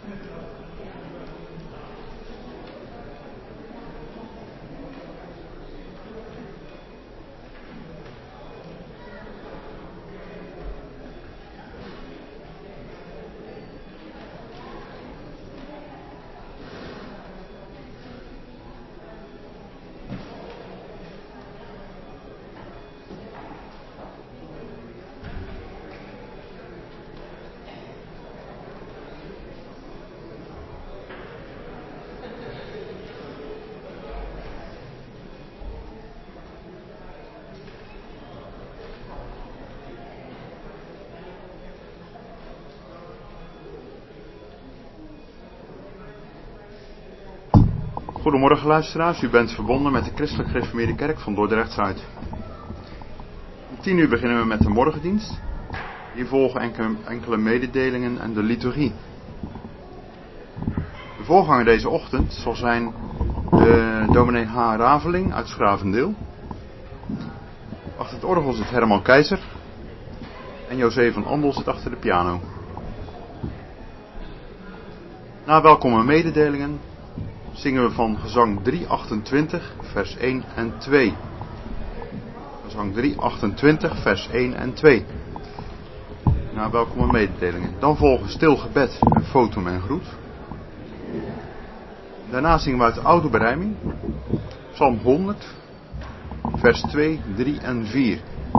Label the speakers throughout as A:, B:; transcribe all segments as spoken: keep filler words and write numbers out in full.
A: Goedemorgen luisteraars, u bent verbonden met de Christelijk Gereformeerde Kerk van Dordrecht-Zuid. Om tien uur beginnen we met de morgendienst. Hier volgen enkele, enkele mededelingen en de liturgie. De voorganger deze ochtend zal zijn de dominee H. Raveling uit Schravendeel. Achter het orgel zit Herman Keizer en José van Andel zit achter de piano. Na welkome mededelingen zingen we van gezang driehonderdachtentwintig, vers één en twee. Gezang driehonderdachtentwintig, vers één en twee. Na welkome mededelingen. Dan volgen stil gebed en fotum en groet. Daarna zingen we uit de oude berijming, Psalm honderd, vers twee, drie en vier.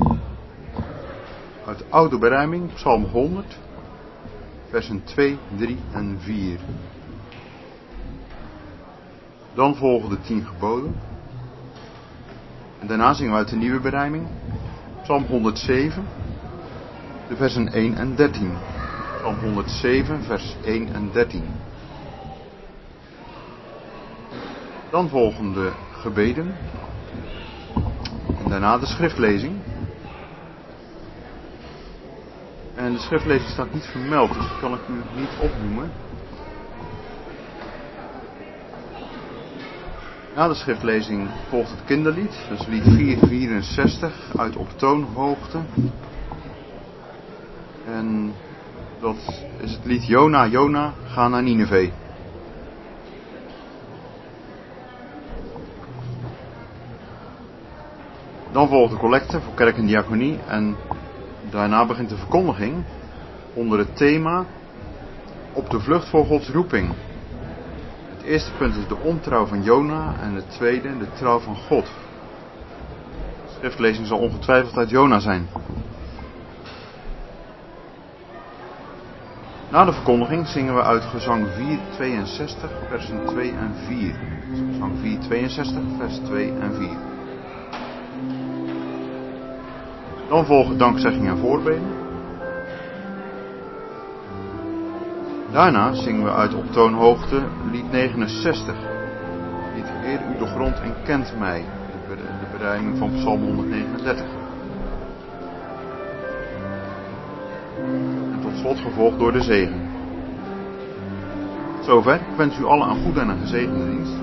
A: Uit de oude berijming, Psalm honderd, versen twee, drie en vier. Dan volgen de tien geboden. En daarna zingen we uit de nieuwe berijming, Psalm honderdzeven, de versen één en dertien. Psalm honderdzeven, vers één en dertien. Dan volgen de gebeden. En daarna de schriftlezing. En de schriftlezing staat niet vermeld, dus die kan ik u niet opnoemen. Na de schriftlezing volgt het kinderlied, dus lied vierhonderdvierenzestig uit Op toonhoogte. En dat is het lied Jona, Jona, ga naar Nineve. Dan volgt de collecte voor kerk en diaconie en daarna begint de verkondiging onder het thema Op de vlucht voor Gods roeping. Het eerste punt is de ontrouw van Jona en het tweede de trouw van God. De schriftlezing zal ongetwijfeld uit Jona zijn. Na de verkondiging zingen we uit gezang vierhonderdtweeënzestig, versen twee en vier. Dus gezang vierhonderdtweeënzestig, vers twee en vier. Dan volgen dankzegging en voorbeden. Daarna zingen we uit Op toonhoogte lied negenenzestig. Lied Heer u de grond en kent mij. De berijming van Psalm honderdnegenendertig. En tot slot gevolgd door de zegen. Zover. Ik wens u allen een goede en een gezegende dienst.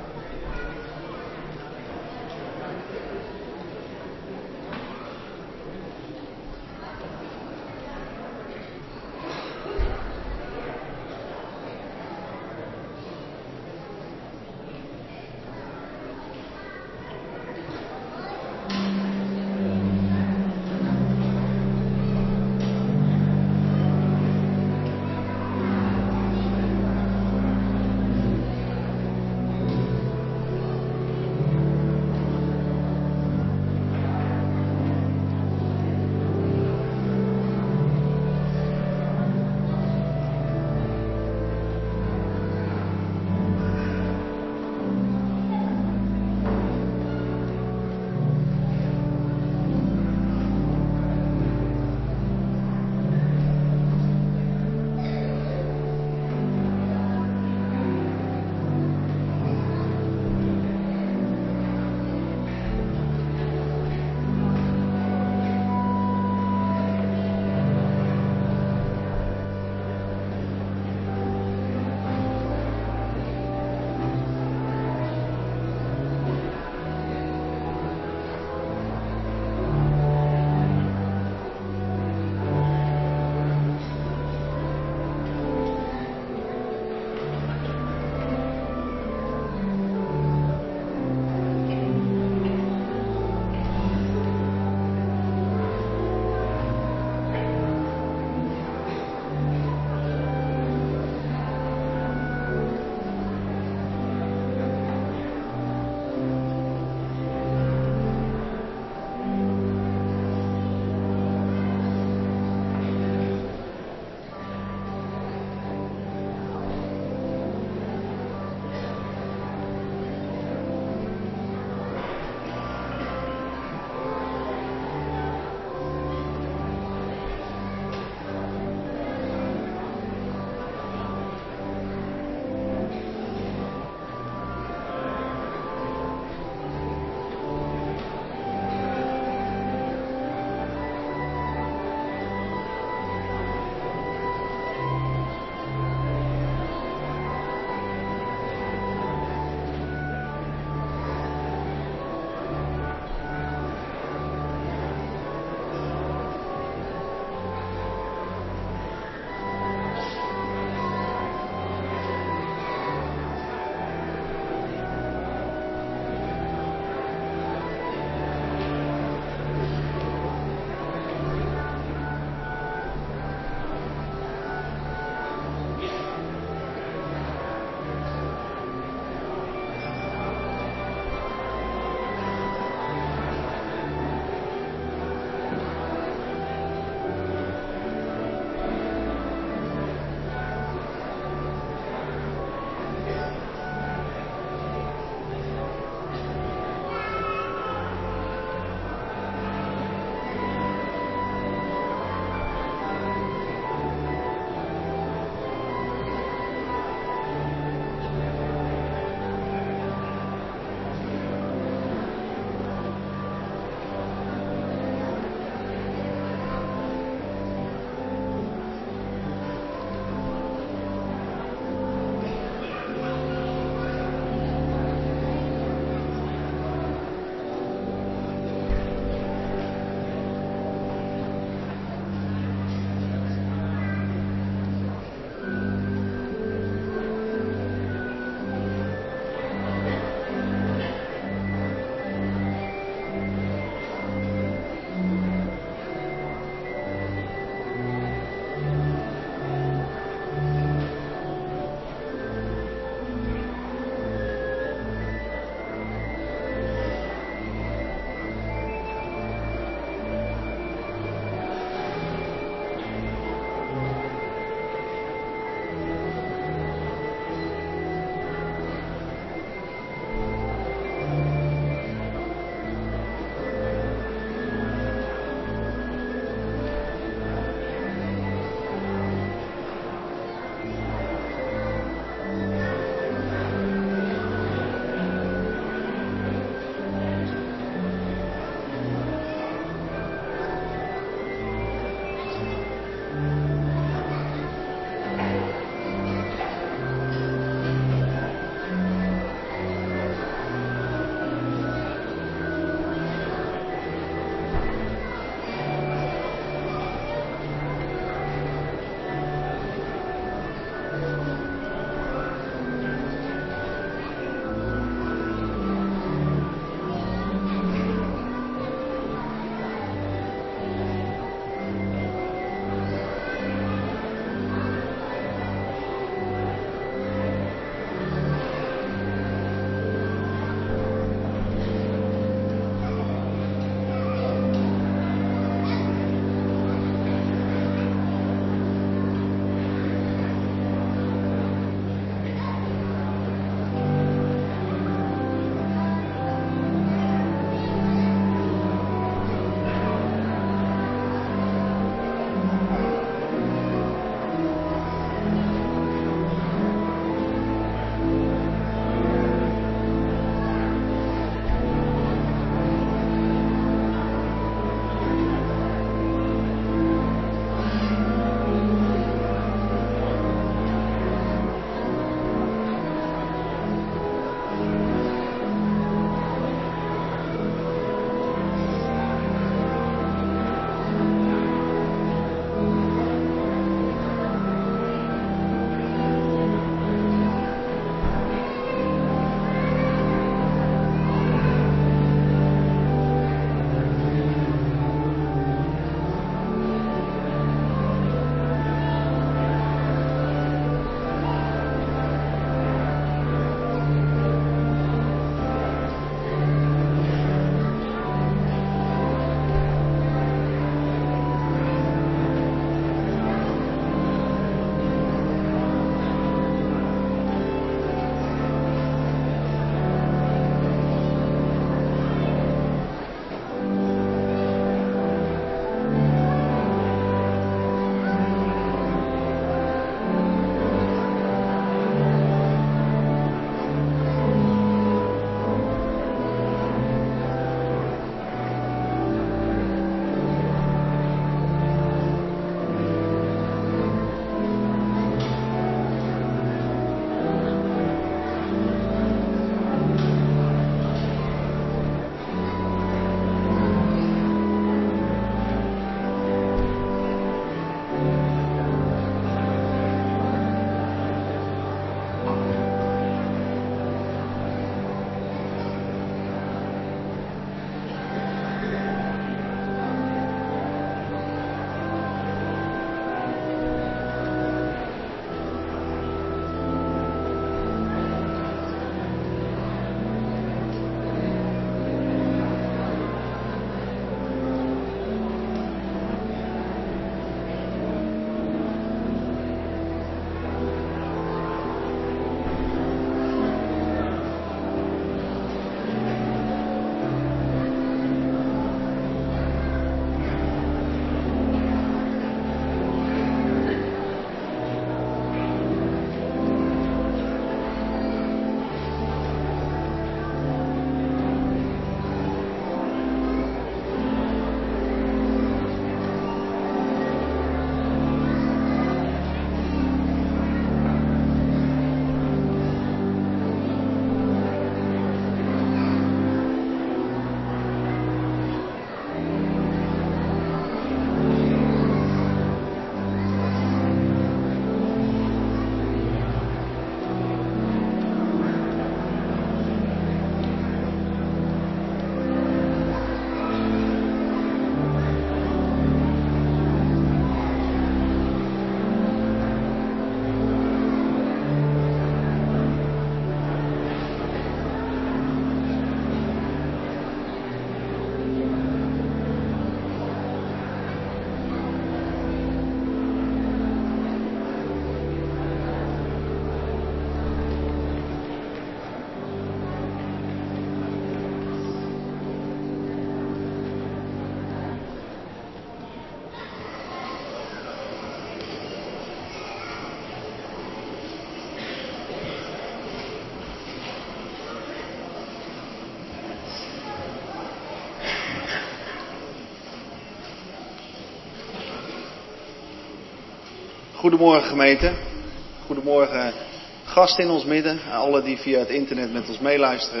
B: Goedemorgen gemeente, goedemorgen gasten in ons midden, alle die via het internet met ons meeluisteren.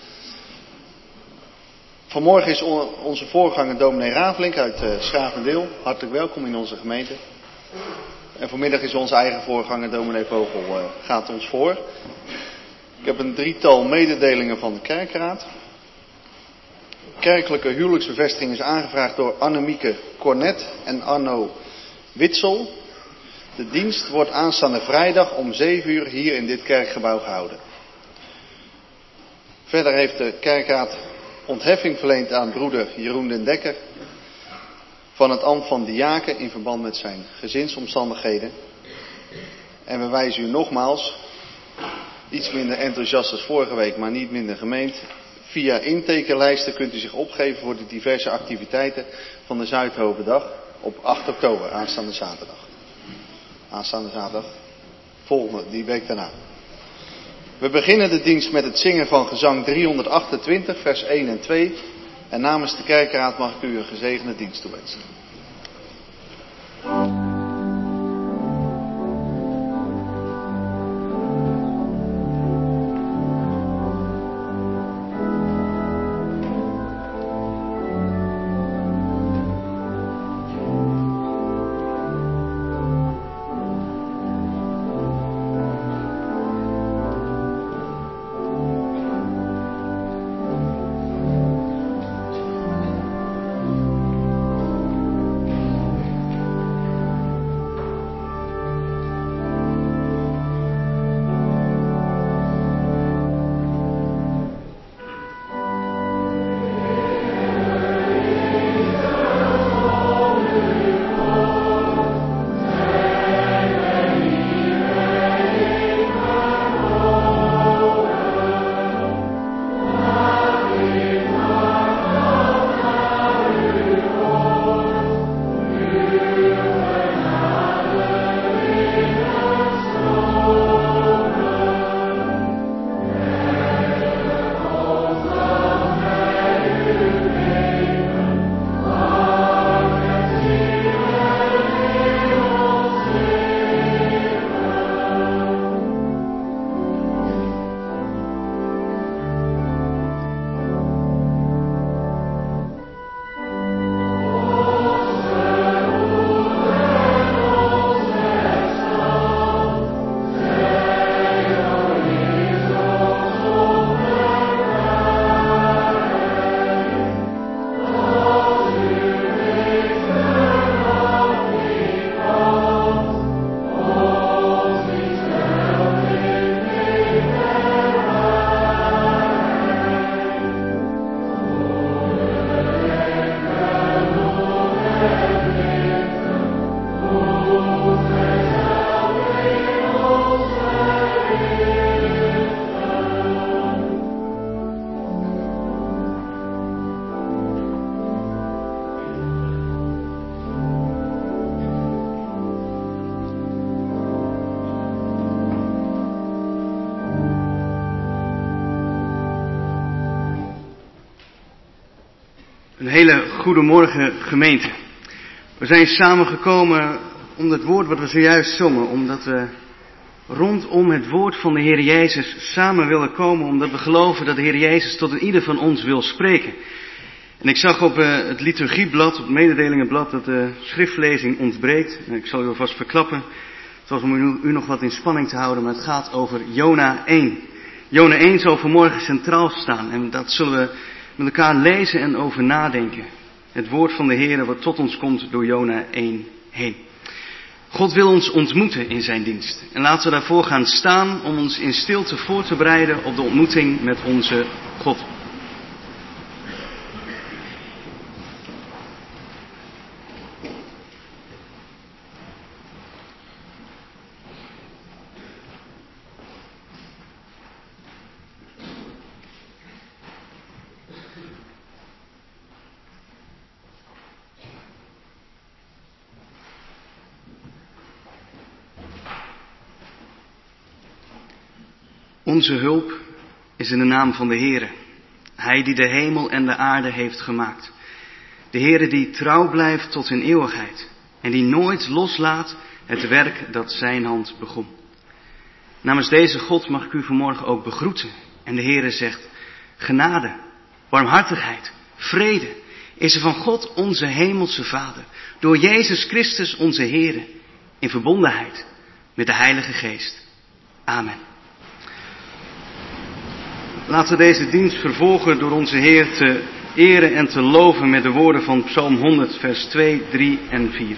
B: Vanmorgen is onze voorganger dominee Ravelink uit uh, Schavendeel, hartelijk welkom in onze gemeente. En vanmiddag is onze eigen voorganger dominee Vogel, uh, gaat ons voor. Ik heb een drietal mededelingen van de kerkraad. Kerkelijke huwelijksbevestiging is aangevraagd door Annemieke Cornet en Arno Witsel. De dienst wordt aanstaande vrijdag om zeven uur hier in dit kerkgebouw gehouden. Verder heeft de kerkraad ontheffing verleend aan broeder Jeroen den Dekker van het ambt van diaken in verband met zijn gezinsomstandigheden. En we wijzen u nogmaals, iets minder enthousiast als vorige week, maar niet minder gemeend. Via intekenlijsten kunt u zich opgeven voor de diverse activiteiten van de Zuidhovendag op acht oktober, aanstaande zaterdag. Aanstaande zaterdag, volgende, die week daarna. We beginnen de dienst met het zingen van gezang driehonderdachtentwintig, vers één en twee. En namens de kerkraad mag ik u een gezegende dienst toewensen.
C: Een hele goede morgen gemeente. We zijn samengekomen om het woord wat we zojuist zongen, omdat we rondom het woord van de Heer Jezus samen willen komen, omdat we geloven dat de Heer Jezus tot ieder van ons wil spreken. En ik zag op uh, het liturgieblad, op het mededelingenblad, dat de schriftlezing ontbreekt. En ik zal u alvast verklappen, het was om u, u nog wat in spanning te houden, maar het gaat over Jona één. Jona één zal vanmorgen centraal staan en dat zullen we met elkaar lezen en over nadenken. Het woord van de Heer wat tot ons komt door Jona één heen. God wil ons ontmoeten in zijn dienst. En laten we daarvoor gaan staan om ons in stilte voor te bereiden op de ontmoeting met onze God. Onze hulp is in de naam van de Heere, Hij die de hemel en de aarde heeft gemaakt. De Heere die trouw blijft tot in eeuwigheid en die nooit loslaat het werk dat zijn hand begon. Namens deze God mag ik u vanmorgen ook begroeten. En de Heere zegt, genade, barmhartigheid, vrede is er van God onze hemelse Vader, door Jezus Christus onze Heere, in verbondenheid met de Heilige Geest. Amen. Laten we deze dienst vervolgen door onze Heer te eren en te loven met de woorden van Psalm honderd, vers twee, drie en vier.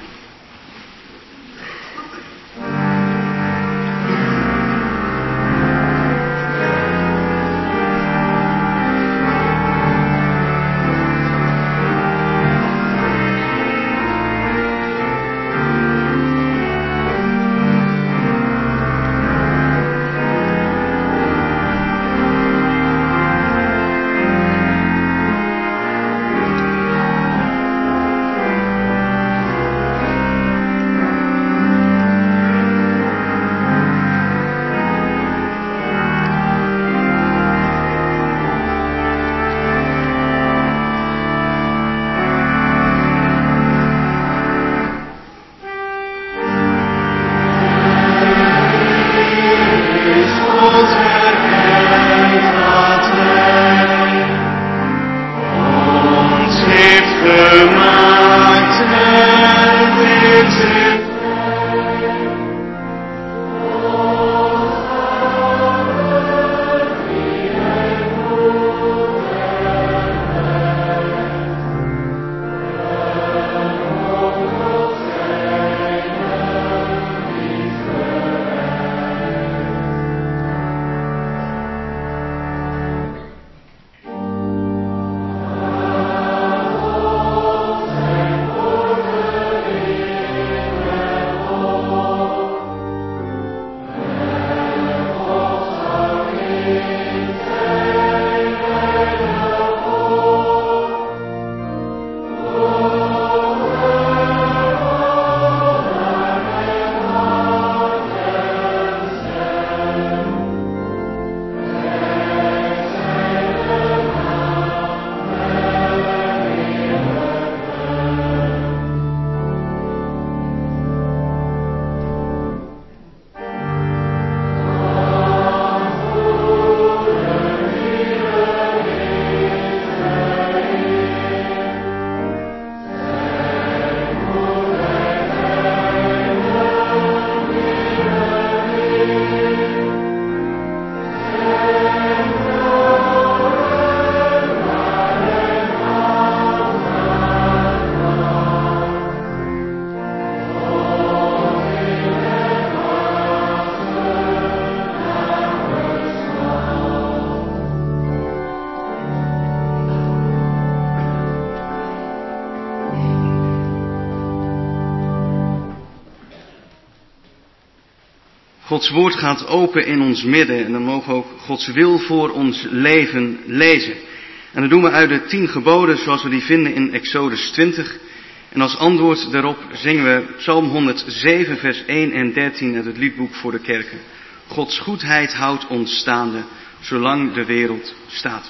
C: Gods woord gaat open in ons midden en dan mogen we ook Gods wil voor ons leven lezen. En dat doen we uit de tien geboden zoals we die vinden in Exodus twintig. En als antwoord daarop zingen we Psalm honderdzeven vers één en dertien uit het liedboek voor de kerken. Gods goedheid houdt ons staande, zolang de wereld staat.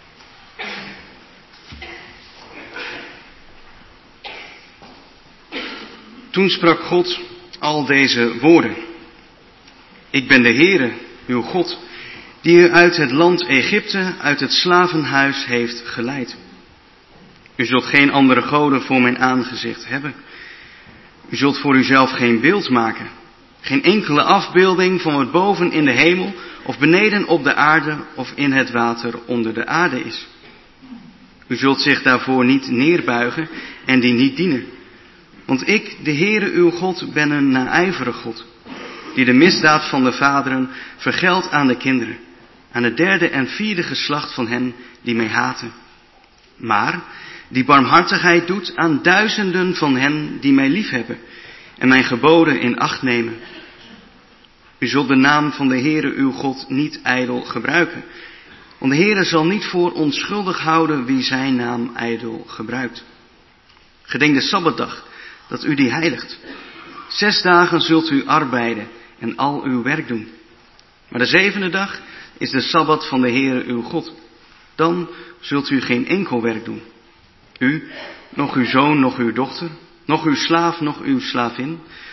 C: Toen sprak God al deze woorden. Ik ben de Heere, uw God, die u uit het land Egypte, uit het slavenhuis heeft geleid. U zult geen andere goden voor mijn aangezicht hebben. U zult voor uzelf geen beeld maken. Geen enkele afbeelding van wat boven in de hemel of beneden op de aarde of in het water onder de aarde is. U zult zich daarvoor niet neerbuigen en die niet dienen. Want ik, de Heere uw God, ben een naijverig God, die de misdaad van de vaderen vergeldt aan de kinderen, aan het derde en vierde geslacht van hen die mij haten. Maar die barmhartigheid doet aan duizenden van hen die mij liefhebben en mijn geboden in acht nemen. U zult de naam van de Heere uw God niet ijdel gebruiken, want de Heere zal niet voor onschuldig houden wie zijn naam ijdel gebruikt. Gedenk de Sabbatdag, dat u die heiligt. Zes dagen zult u arbeiden en al uw werk doen. Maar de zevende dag is de Sabbat van de Heere uw God. Dan zult u geen enkel werk doen. U, nog uw zoon, nog uw dochter, nog uw slaaf, nog uw slavin,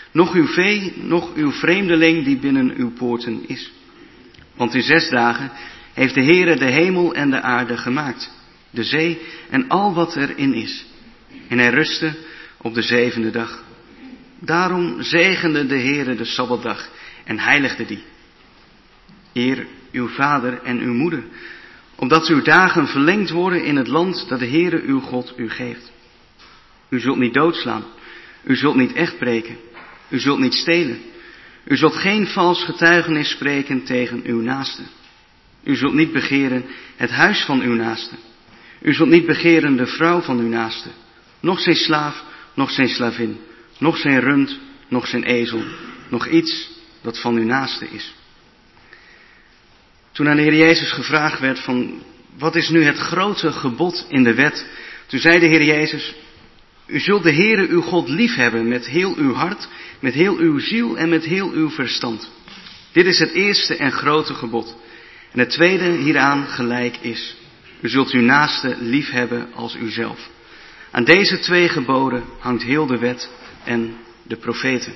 C: noch uw vee, noch uw vreemdeling die binnen uw poorten is. Want in zes dagen heeft de Heere de hemel en de aarde gemaakt, de zee en al wat erin is. En hij rustte op de zevende dag. Daarom zegende de Heere de Sabbatdag en heiligde die. Eer uw vader en uw moeder, opdat uw dagen verlengd worden in het land dat de Heere uw God u geeft. U zult niet doodslaan, u zult niet echt breken, u zult niet stelen, u zult geen vals getuigenis spreken tegen uw naaste. U zult niet begeren het huis van uw naaste. U zult niet begeren de vrouw van uw naaste, noch zijn slaaf, noch zijn slavin, noch zijn rund, noch zijn ezel, noch iets dat van uw naaste is. Toen aan de Heer Jezus gevraagd werd van, wat is nu het grote gebod in de wet? Toen zei de Heer Jezus, u zult de Heere uw God liefhebben met heel uw hart, met heel uw ziel en met heel uw verstand. Dit is het eerste en grote gebod. En het tweede hieraan gelijk is, u zult uw naaste liefhebben als uzelf. Aan deze twee geboden hangt heel de wet en de profeten.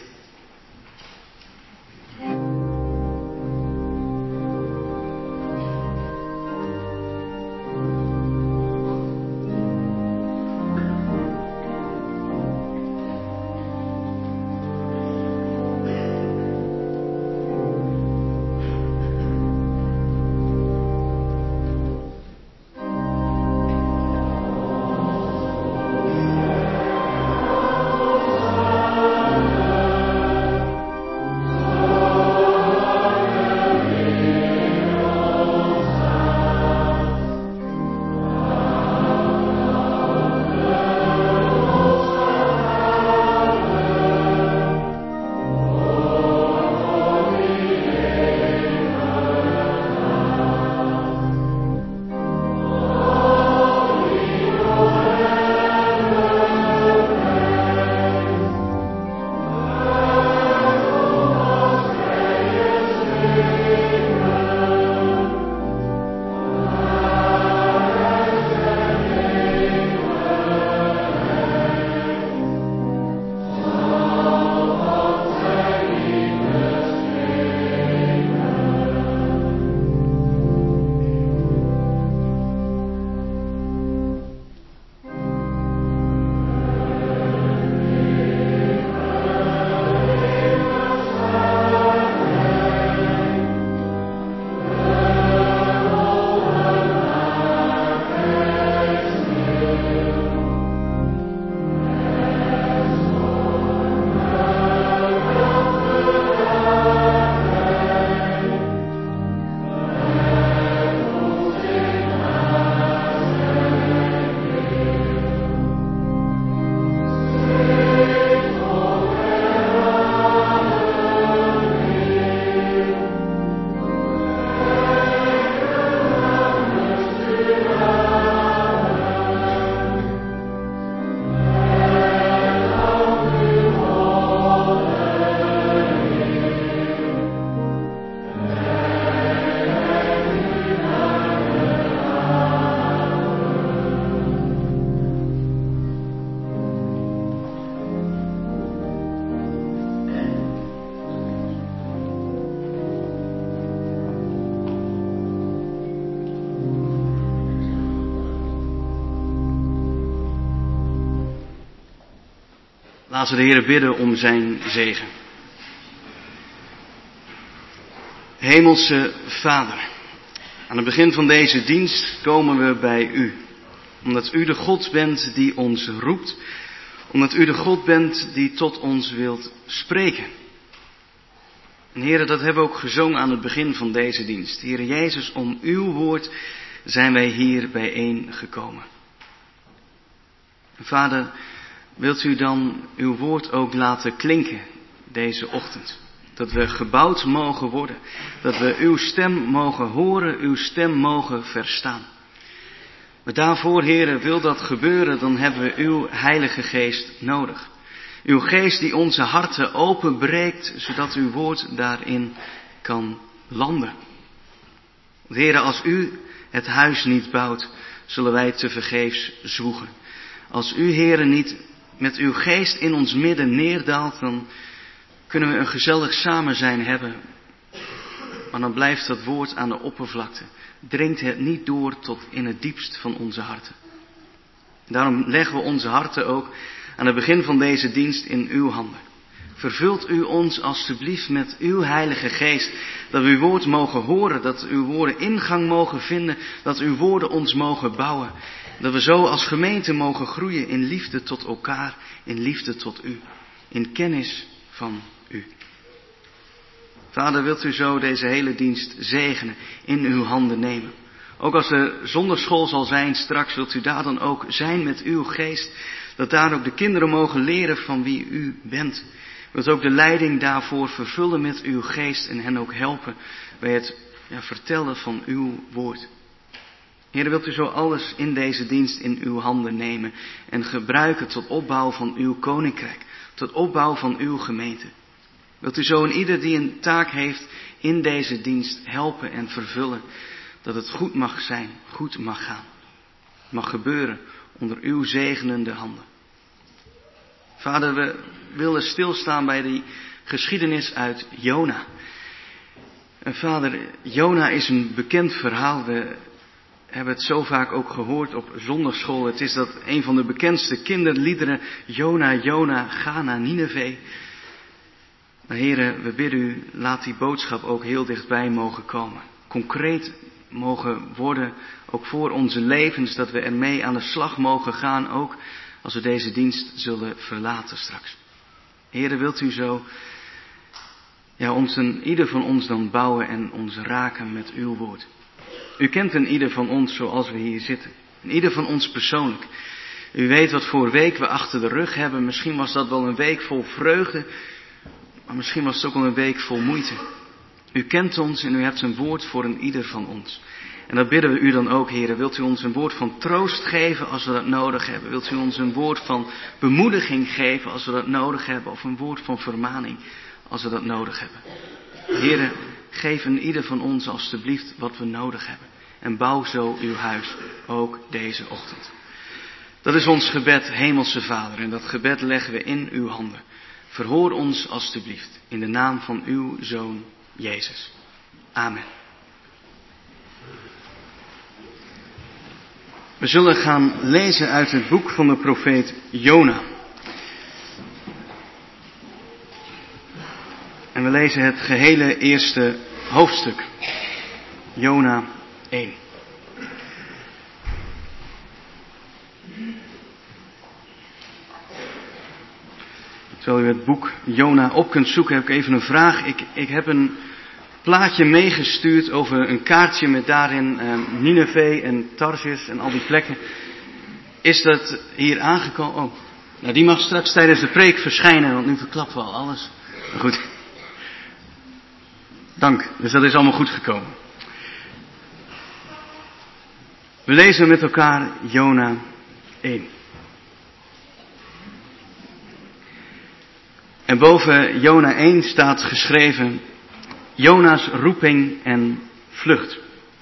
C: Laten we de Heer bidden om zijn zegen. Hemelse Vader, aan het begin van deze dienst komen we bij u. Omdat u de God bent die ons roept. Omdat u de God bent die tot ons wilt spreken. En Heere, dat hebben we ook gezongen aan het begin van deze dienst. Heere Jezus, om uw woord zijn wij hier bijeen gekomen. Vader, wilt u dan uw woord ook laten klinken deze ochtend? Dat we gebouwd mogen worden. Dat we uw stem mogen horen, uw stem mogen verstaan. Maar daarvoor, Heere, wil dat gebeuren, dan hebben we uw Heilige Geest nodig. Uw Geest die onze harten openbreekt, zodat uw woord daarin kan landen. Want Heere, als u het huis niet bouwt, zullen wij tevergeefs zwoegen. Als u, Heere, niet met uw Geest in ons midden neerdaalt, dan kunnen we een gezellig samen zijn hebben. Maar dan blijft dat woord aan de oppervlakte. Dringt het niet door tot in het diepst van onze harten. Daarom leggen we onze harten ook aan het begin van deze dienst in uw handen. Vervult u ons alstublieft met uw Heilige Geest. Dat we uw woord mogen horen. Dat uw woorden ingang mogen vinden. Dat uw woorden ons mogen bouwen. Dat we zo als gemeente mogen groeien in liefde tot elkaar. In liefde tot u. In kennis van u. Vader, wilt u zo deze hele dienst zegenen. In uw handen nemen. Ook als er zondagschool zal zijn straks, wilt u daar dan ook zijn met uw geest. Dat daar ook de kinderen mogen leren van wie u bent. Wilt ook de leiding daarvoor vervullen met uw geest en hen ook helpen bij het ja, vertellen van uw woord. Heer, wilt u zo alles in deze dienst in uw handen nemen en gebruiken tot opbouw van uw koninkrijk, tot opbouw van uw gemeente. Wilt u zo een ieder die een taak heeft in deze dienst helpen en vervullen, dat het goed mag zijn, goed mag gaan, mag gebeuren onder uw zegenende handen. Vader, we willen stilstaan bij die geschiedenis uit Jona. En vader, Jona is een bekend verhaal. We hebben het zo vaak ook gehoord op zondagschool. Het is dat een van de bekendste kinderliederen. Jona, Jona, ga naar Nineve. Maar heren, we bidden u, laat die boodschap ook heel dichtbij mogen komen. Concreet mogen worden, ook voor onze levens, dat we ermee aan de slag mogen gaan, ook als we deze dienst zullen verlaten straks. Heren, wilt u zo ja, ons een ieder van ons dan bouwen en ons raken met uw woord. U kent een ieder van ons zoals we hier zitten. Een ieder van ons persoonlijk. U weet wat voor week we achter de rug hebben. Misschien was dat wel een week vol vreugde. Maar misschien was het ook wel een week vol moeite. U kent ons en u hebt een woord voor een ieder van ons. En dat bidden we u dan ook, heren. Wilt u ons een woord van troost geven als we dat nodig hebben? Wilt u ons een woord van bemoediging geven als we dat nodig hebben? Of een woord van vermaning als we dat nodig hebben? Heren, geef een ieder van ons alstublieft wat we nodig hebben. En bouw zo uw huis, ook deze ochtend. Dat is ons gebed, Hemelse Vader. En dat gebed leggen we in uw handen. Verhoor ons alstublieft in de naam van uw Zoon Jezus. Amen. We zullen gaan lezen uit het boek van de profeet Jona. En we lezen het gehele eerste hoofdstuk. Jona één. Terwijl u het boek Jona op kunt zoeken, heb ik even een vraag. Ik, ik heb een plaatje meegestuurd over een kaartje met daarin eh, Nineve en Tarsis en al die plekken. Is dat hier aangekomen? Oh, nou die mag straks tijdens de preek verschijnen, want nu verklappen we al alles. Maar goed. Dank, dus dat is allemaal goed gekomen. We lezen met elkaar Jona één. En boven Jona één staat geschreven Jona's roeping en vlucht.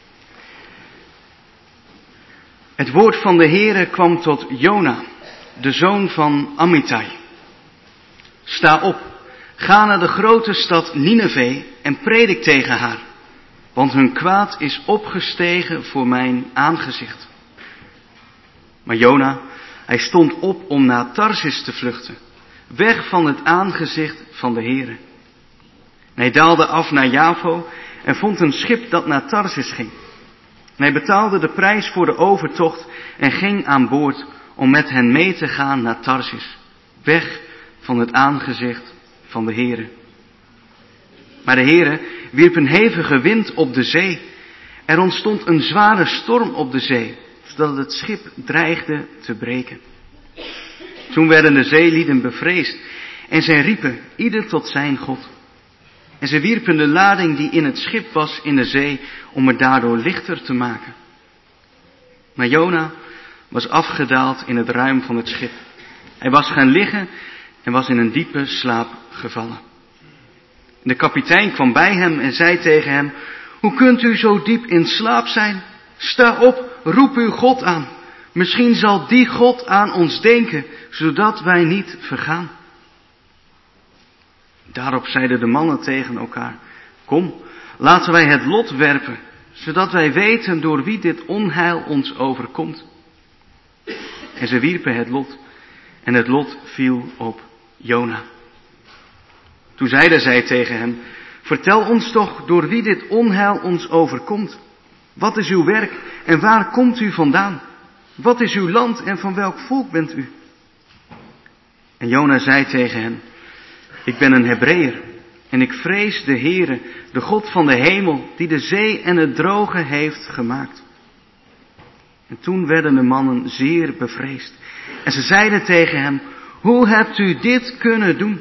C: Het woord van de Heere kwam tot Jona, de zoon van Amittai. Sta op, ga naar de grote stad Nineve en predik tegen haar, want hun kwaad is opgestegen voor mijn aangezicht. Maar Jona, hij stond op om naar Tarsis te vluchten, weg van het aangezicht van de Heere. En hij daalde af naar Javo en vond een schip dat naar Tarsis ging. En hij betaalde de prijs voor de overtocht en ging aan boord om met hen mee te gaan naar Tarsis, weg van het aangezicht van de Heere. Maar de Heere wierp een hevige wind op de zee. Er ontstond een zware storm op de zee, zodat het schip dreigde te breken. Toen werden de zeelieden bevreesd en zij riepen ieder tot zijn God. En ze wierpen de lading die in het schip was in de zee om het daardoor lichter te maken. Maar Jona was afgedaald in het ruim van het schip. Hij was gaan liggen en was in een diepe slaap gevallen. De kapitein kwam bij hem en zei tegen hem: hoe kunt u zo diep in slaap zijn? Sta op, roep uw God aan. Misschien zal die God aan ons denken, zodat wij niet vergaan. Daarop zeiden de mannen tegen elkaar: kom, laten wij het lot werpen, zodat wij weten door wie dit onheil ons overkomt. En ze wierpen het lot, en het lot viel op Jona. Toen zeiden zij tegen hem: vertel ons toch door wie dit onheil ons overkomt. Wat is uw werk en waar komt u vandaan? Wat is uw land en van welk volk bent u? En Jona zei tegen hen: ik ben een Hebreeër en ik vrees de Heere, de God van de hemel, die de zee en het droge heeft gemaakt. En toen werden de mannen zeer bevreesd. En ze zeiden tegen hem: hoe hebt u dit kunnen doen?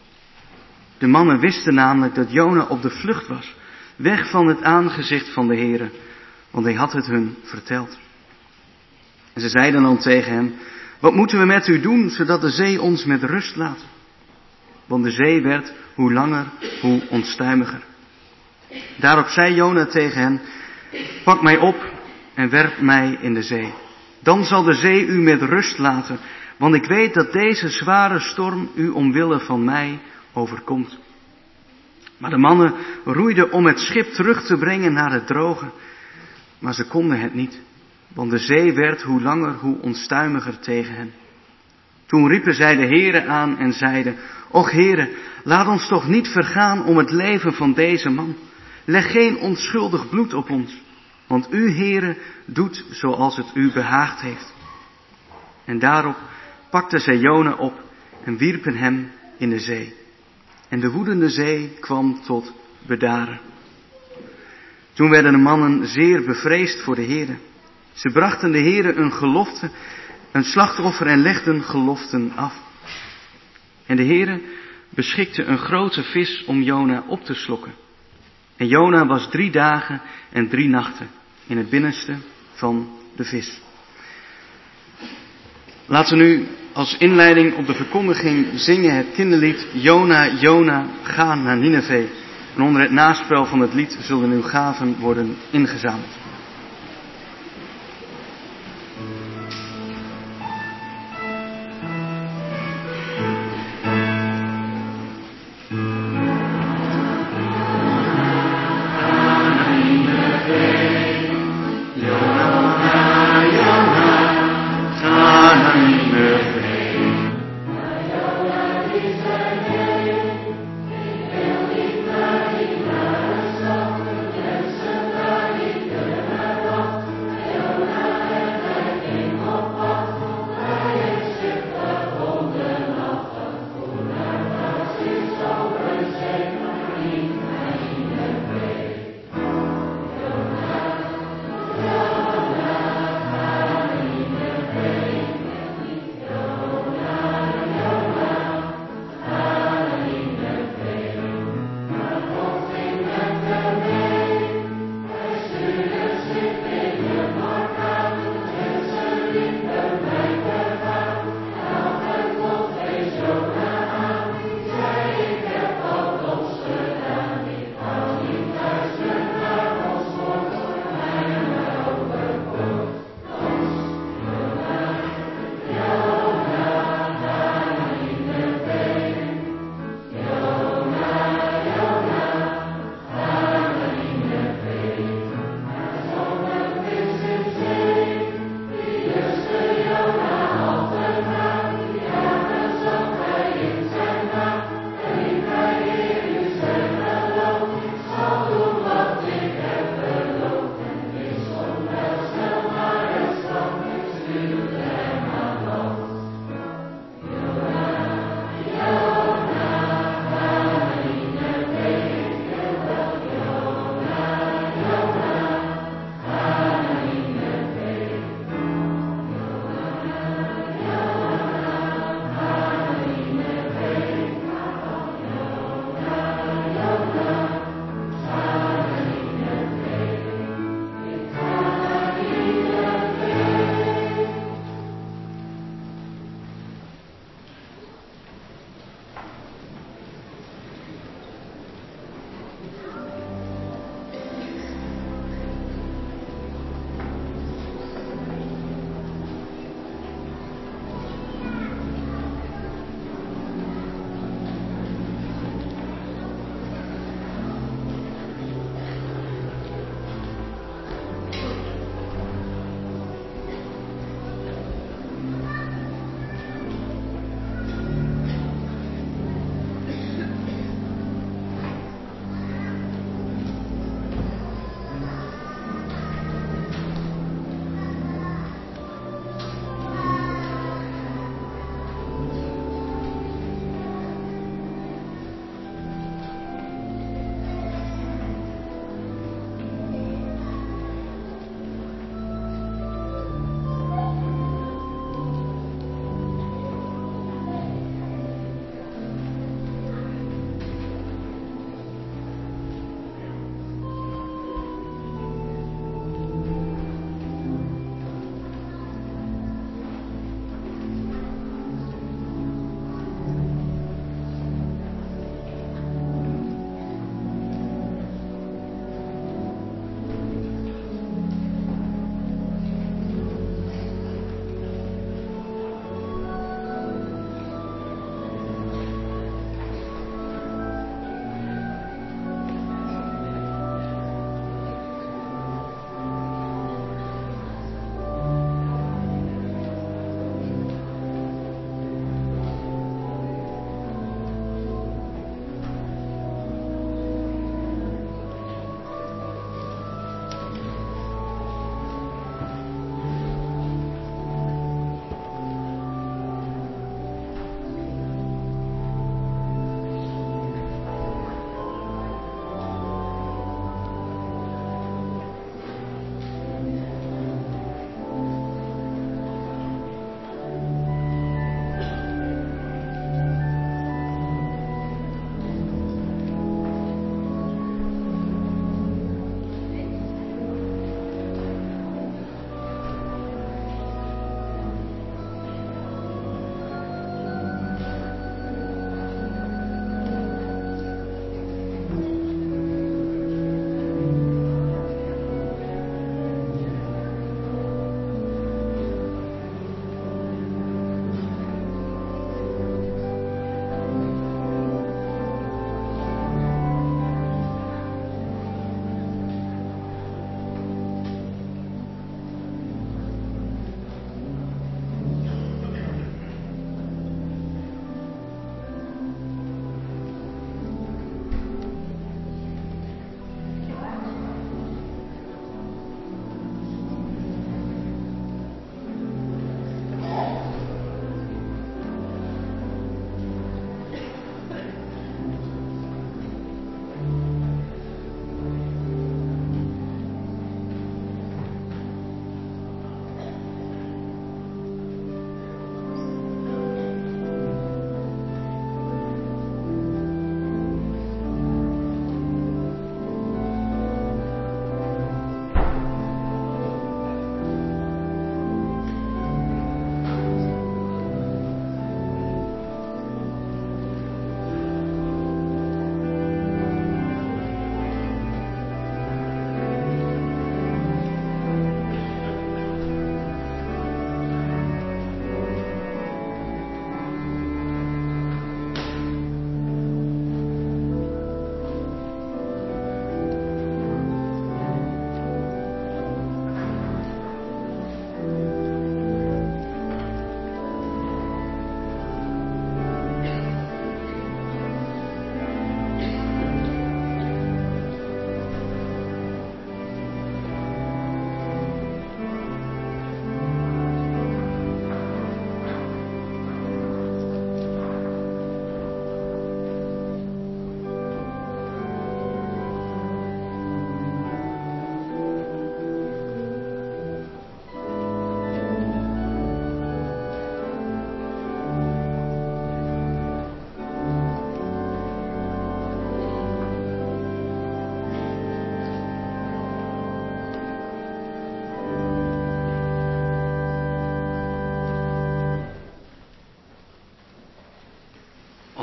C: De mannen wisten namelijk dat Jona op de vlucht was, weg van het aangezicht van de Heere, want hij had het hun verteld. En ze zeiden dan tegen hem: wat moeten we met u doen, zodat de zee ons met rust laat? Want de zee werd hoe langer, hoe onstuimiger. Daarop zei Jona tegen hen: pak mij op en werp mij in de zee. Dan zal de zee u met rust laten, want ik weet dat deze zware storm u omwille van mij overkomt. Maar de mannen roeiden om het schip terug te brengen naar het droge, maar ze konden het niet, want de zee werd hoe langer, hoe onstuimiger tegen hen. Toen riepen zij de Heere aan en zeiden: och Heere, laat ons toch niet vergaan om het leven van deze man. Leg geen onschuldig bloed op ons, want u, Heere, doet zoals het u behaagd heeft. En daarop pakten zij Jona op en wierpen hem in de zee. En de woedende zee kwam tot bedaren. Toen werden de mannen zeer bevreesd voor de Heere. Ze brachten de Heere een gelofte, een slachtoffer en legden geloften af. En de Heere beschikte een grote vis om Jona op te slokken. En Jona was drie dagen en drie nachten in het binnenste van de vis. Laten we nu als inleiding op de verkondiging zingen het kinderlied Jona, Jona, ga naar Nineve. En onder het naspel van het lied zullen uw gaven worden ingezameld.
D: Over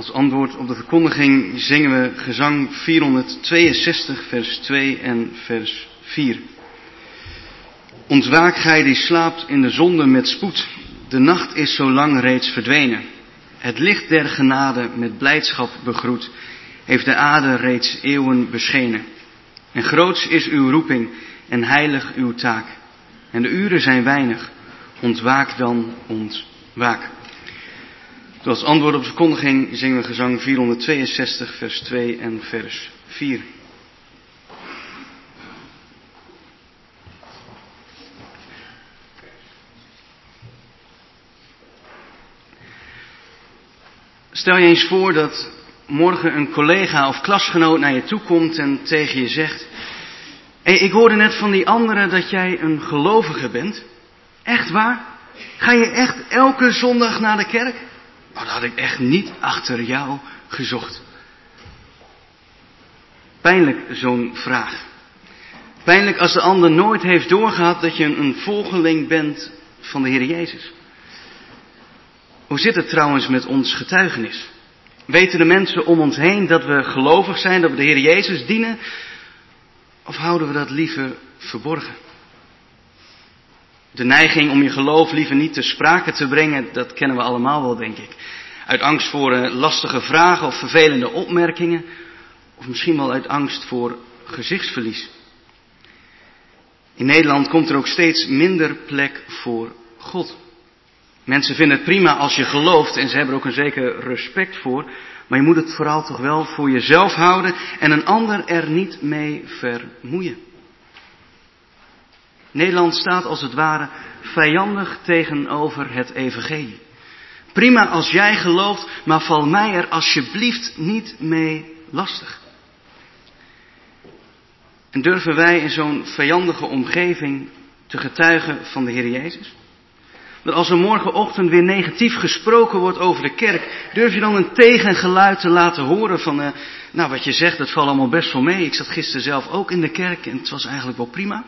C: Als antwoord op de verkondiging zingen we gezang vierhonderdtweeënzestig, vers twee en vers vier. Ontwaak gij die slaapt in de zonde met spoed. De nacht is zo lang reeds verdwenen. Het licht der genade met blijdschap begroet, heeft de aarde reeds eeuwen beschenen. En groots is uw roeping en heilig uw taak. En de uren zijn weinig. Ontwaak dan, ontwaak. Als antwoord op de verkondiging zingen we gezang vierhonderdtweeënzestig, vers twee en vers vier. Stel je eens voor dat morgen een collega of klasgenoot naar je toe komt en tegen je zegt: hey, ik hoorde net van die anderen dat jij een gelovige bent. Echt waar? Ga je echt elke zondag naar de kerk? Nou, dat had ik echt niet achter jou gezocht. Pijnlijk zo'n vraag. Pijnlijk als de ander nooit heeft doorgehad dat je een volgeling bent van de Heer Jezus. Hoe zit het trouwens met ons getuigenis? Weten de mensen om ons heen dat we gelovig zijn, dat we de Heer Jezus dienen? Of houden we dat liever verborgen? De neiging om je geloof liever niet ter sprake te brengen, dat kennen we allemaal wel, denk ik. Uit angst voor uh, lastige vragen of vervelende opmerkingen. Of misschien wel uit angst voor gezichtsverlies. In Nederland komt er ook steeds minder plek voor God. Mensen vinden het prima als je gelooft en ze hebben er ook een zeker respect voor. Maar je moet het vooral toch wel voor jezelf houden en een ander er niet mee vermoeien. Nederland staat als het ware vijandig tegenover het evangelie. Prima als jij gelooft, maar val mij er alsjeblieft niet mee lastig. En durven wij in zo'n vijandige omgeving te getuigen van de Heer Jezus? Dat als er morgenochtend weer negatief gesproken wordt over de kerk, durf je dan een tegengeluid te laten horen van, uh, nou wat je zegt, dat valt allemaal best wel mee. Ik zat gisteren zelf ook in de kerk en het was eigenlijk wel prima.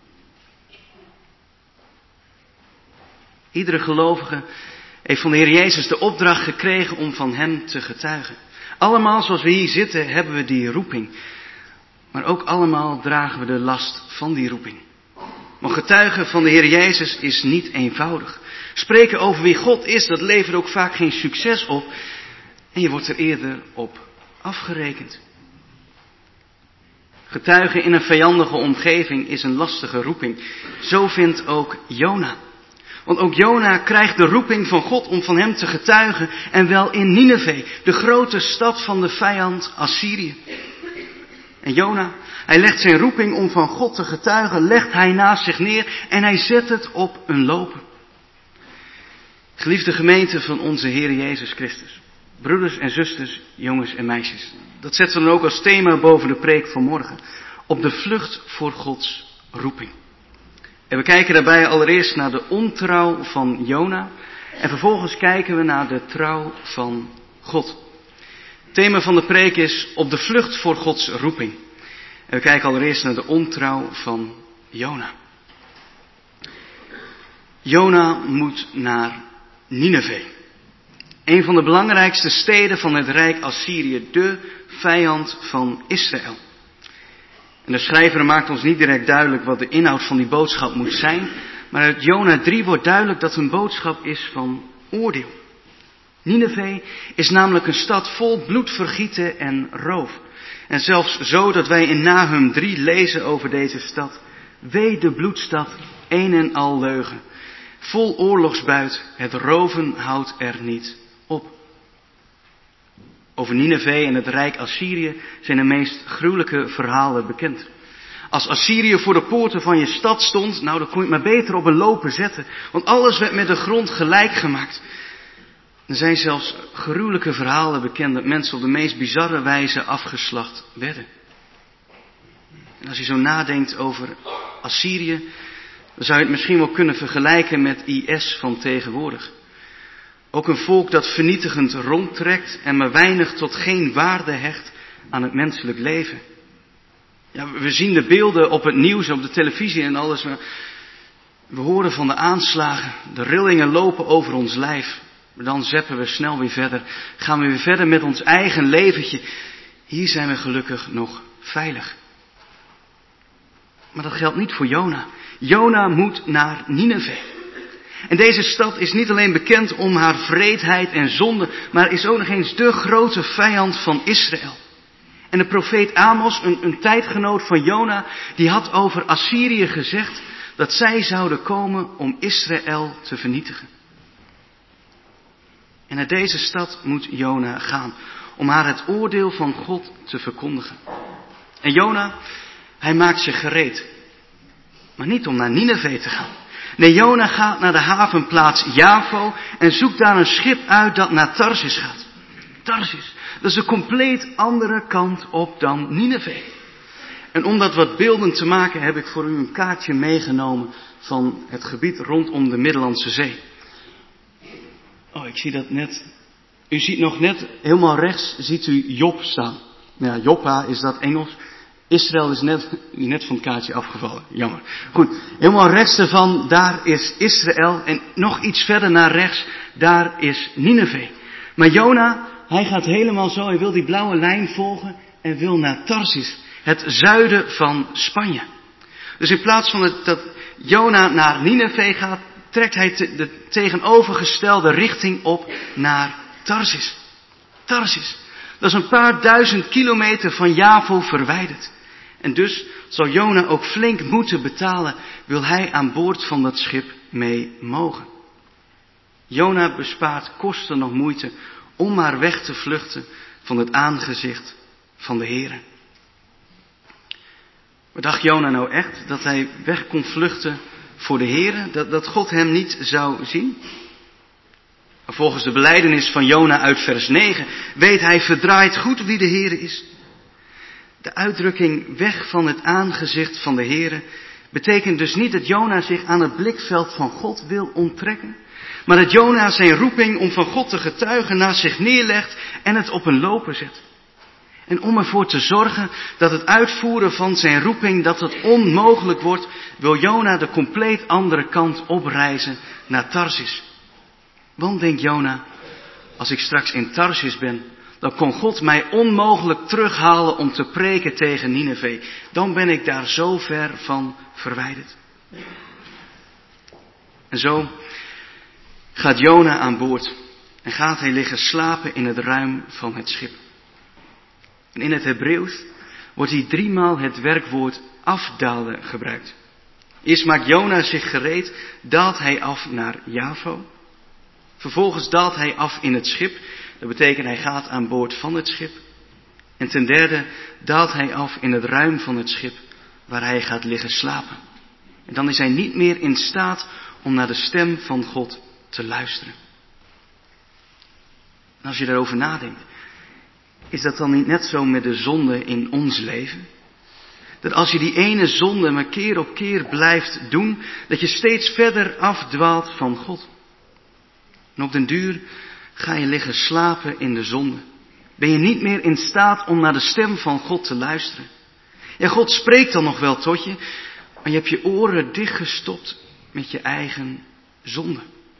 C: Iedere gelovige heeft van de Heer Jezus de opdracht gekregen om van Hem te getuigen. Allemaal zoals we hier zitten hebben we die roeping. Maar ook allemaal dragen we de last van die roeping. Maar getuigen van de Heer Jezus is niet eenvoudig. Spreken over wie God is, dat levert ook vaak geen succes op. En je wordt er eerder op afgerekend. Getuigen in een vijandige omgeving is een lastige roeping. Zo vindt ook Jona. Want ook Jona krijgt de roeping van God om van hem te getuigen. En wel in Nineve, de grote stad van de vijand Assyrië. En Jona, hij legt zijn roeping om van God te getuigen, legt hij naast zich neer en hij zet het op een lopen. Geliefde gemeente van onze Heer Jezus Christus. Broeders en zusters, jongens en meisjes. Dat zetten we dan ook als thema boven de preek van morgen. Op de vlucht voor Gods roeping. En we kijken daarbij allereerst naar de ontrouw van Jona. En vervolgens kijken we naar de trouw van God. Het thema van de preek is op de vlucht voor Gods roeping. En we kijken allereerst naar de ontrouw van Jona. Jona moet naar Nineve. Een van de belangrijkste steden van het Rijk Assyrië, de vijand van Israël. En de schrijver maakt ons niet direct duidelijk wat de inhoud van die boodschap moet zijn. Maar uit Jona drie wordt duidelijk dat een boodschap is van oordeel. Nineve is namelijk een stad vol bloedvergieten en roof. En zelfs zo dat wij in Nahum drie lezen over deze stad. Wee de bloedstad, een en al leugen. Vol oorlogsbuit, het roven houdt er niet op. Over Nineve en het Rijk Assyrië zijn de meest gruwelijke verhalen bekend. Als Assyrië voor de poorten van je stad stond, nou dan kon je het maar beter op een loper zetten. Want alles werd met de grond gelijk gemaakt. Er zijn zelfs gruwelijke verhalen bekend dat mensen op de meest bizarre wijze afgeslacht werden. En als je zo nadenkt over Assyrië, dan zou je het misschien wel kunnen vergelijken met I S van tegenwoordig. Ook een volk dat vernietigend rondtrekt en maar weinig tot geen waarde hecht aan het menselijk leven. Ja, we zien de beelden op het nieuws, op de televisie en alles. Maar we horen van de aanslagen, de rillingen lopen over ons lijf. Maar dan zeppen we snel weer verder. Gaan we weer verder met ons eigen leventje. Hier zijn we gelukkig nog veilig. Maar dat geldt niet voor Jona. Jona moet naar Nineve. En deze stad is niet alleen bekend om haar wreedheid en zonde, maar is ook nog eens de grote vijand van Israël. En de profeet Amos, een, een tijdgenoot van Jona, die had over Assyrië gezegd dat zij zouden komen om Israël te vernietigen. En naar deze stad moet Jona gaan, om haar het oordeel van God te verkondigen. En Jona, hij maakt zich gereed. Maar niet om naar Nineve te gaan. Nee, Jona gaat naar de havenplaats Javo en zoekt daar een schip uit dat naar Tarsis gaat. Tarsis, dat is een compleet andere kant op dan Nineve. En om dat wat beeldend te maken heb ik voor u een kaartje meegenomen van het gebied rondom de Middellandse Zee. Oh, ik zie dat net. U ziet nog net, helemaal rechts ziet u Job staan. Nou ja, Joppa is dat Engels. Israël is net, net van het kaartje afgevallen. Jammer. Goed, helemaal rechts ervan, daar is Israël. En nog iets verder naar rechts, daar is Nineve. Maar Jona, hij gaat helemaal zo, hij wil die blauwe lijn volgen en wil naar Tarsis. Het zuiden van Spanje. Dus in plaats van het, dat Jona naar Nineve gaat, trekt hij te, de tegenovergestelde richting op naar Tarsis. Tarsis. Dat is een paar duizend kilometer van Javo verwijderd. En dus zal Jona ook flink moeten betalen, wil hij aan boord van dat schip mee mogen. Jona bespaart kosten nog moeite om maar weg te vluchten van het aangezicht van de Heere. Maar dacht Jona nou echt dat hij weg kon vluchten voor de Heere? Dat, dat God hem niet zou zien? Volgens de belijdenis van Jona uit vers negen weet hij verdraaid goed wie de Heere is. De uitdrukking weg van het aangezicht van de Heere betekent dus niet dat Jona zich aan het blikveld van God wil onttrekken, maar dat Jona zijn roeping om van God te getuigen naast zich neerlegt en het op een lopen zet. En om ervoor te zorgen dat het uitvoeren van zijn roeping, dat het onmogelijk wordt, wil Jona de compleet andere kant opreizen naar Tarsis. Want denkt Jona, als ik straks in Tarsis ben, dan kon God mij onmogelijk terughalen om te preken tegen Nineve. Dan ben ik daar zo ver van verwijderd. En zo gaat Jona aan boord en gaat hij liggen slapen in het ruim van het schip. En in het Hebreeuws wordt hier driemaal het werkwoord afdalen gebruikt. Eerst maakt Jona zich gereed, daalt hij af naar Javo. Vervolgens daalt hij af in het schip. Dat betekent hij gaat aan boord van het schip. En ten derde daalt hij af in het ruim van het schip waar hij gaat liggen slapen. En dan is hij niet meer in staat om naar de stem van God te luisteren. En als je daarover nadenkt, is dat dan niet net zo met de zonde in ons leven? Dat als je die ene zonde maar keer op keer blijft doen, dat je steeds verder afdwaalt van God. En op den duur ga je liggen slapen in de zonde. Ben je niet meer in staat om naar de stem van God te luisteren. Ja, God spreekt dan nog wel tot je, maar je hebt je oren dichtgestopt met je eigen zonde.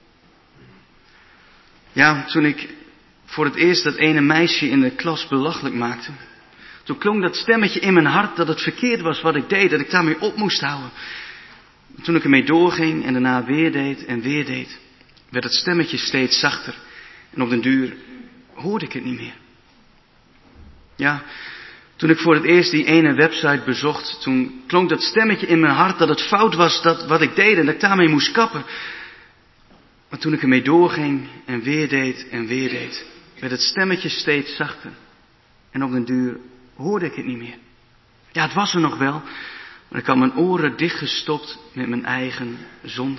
C: Ja, toen ik voor het eerst dat ene meisje in de klas belachelijk maakte, toen klonk dat stemmetje in mijn hart dat het verkeerd was wat ik deed, dat ik daarmee op moest houden. Toen ik ermee doorging en daarna weer deed en weer deed, werd het stemmetje steeds zachter. En op den duur hoorde ik het niet meer. Ja, toen ik voor het eerst die ene website bezocht, toen klonk dat stemmetje in mijn hart dat het fout was dat wat ik deed en dat ik daarmee moest kappen. Maar toen ik ermee doorging en weer deed en weer deed, werd het stemmetje steeds zachter. En op den duur hoorde ik het niet meer. Ja, het was er nog wel, maar ik had mijn oren dichtgestopt met mijn eigen zonde.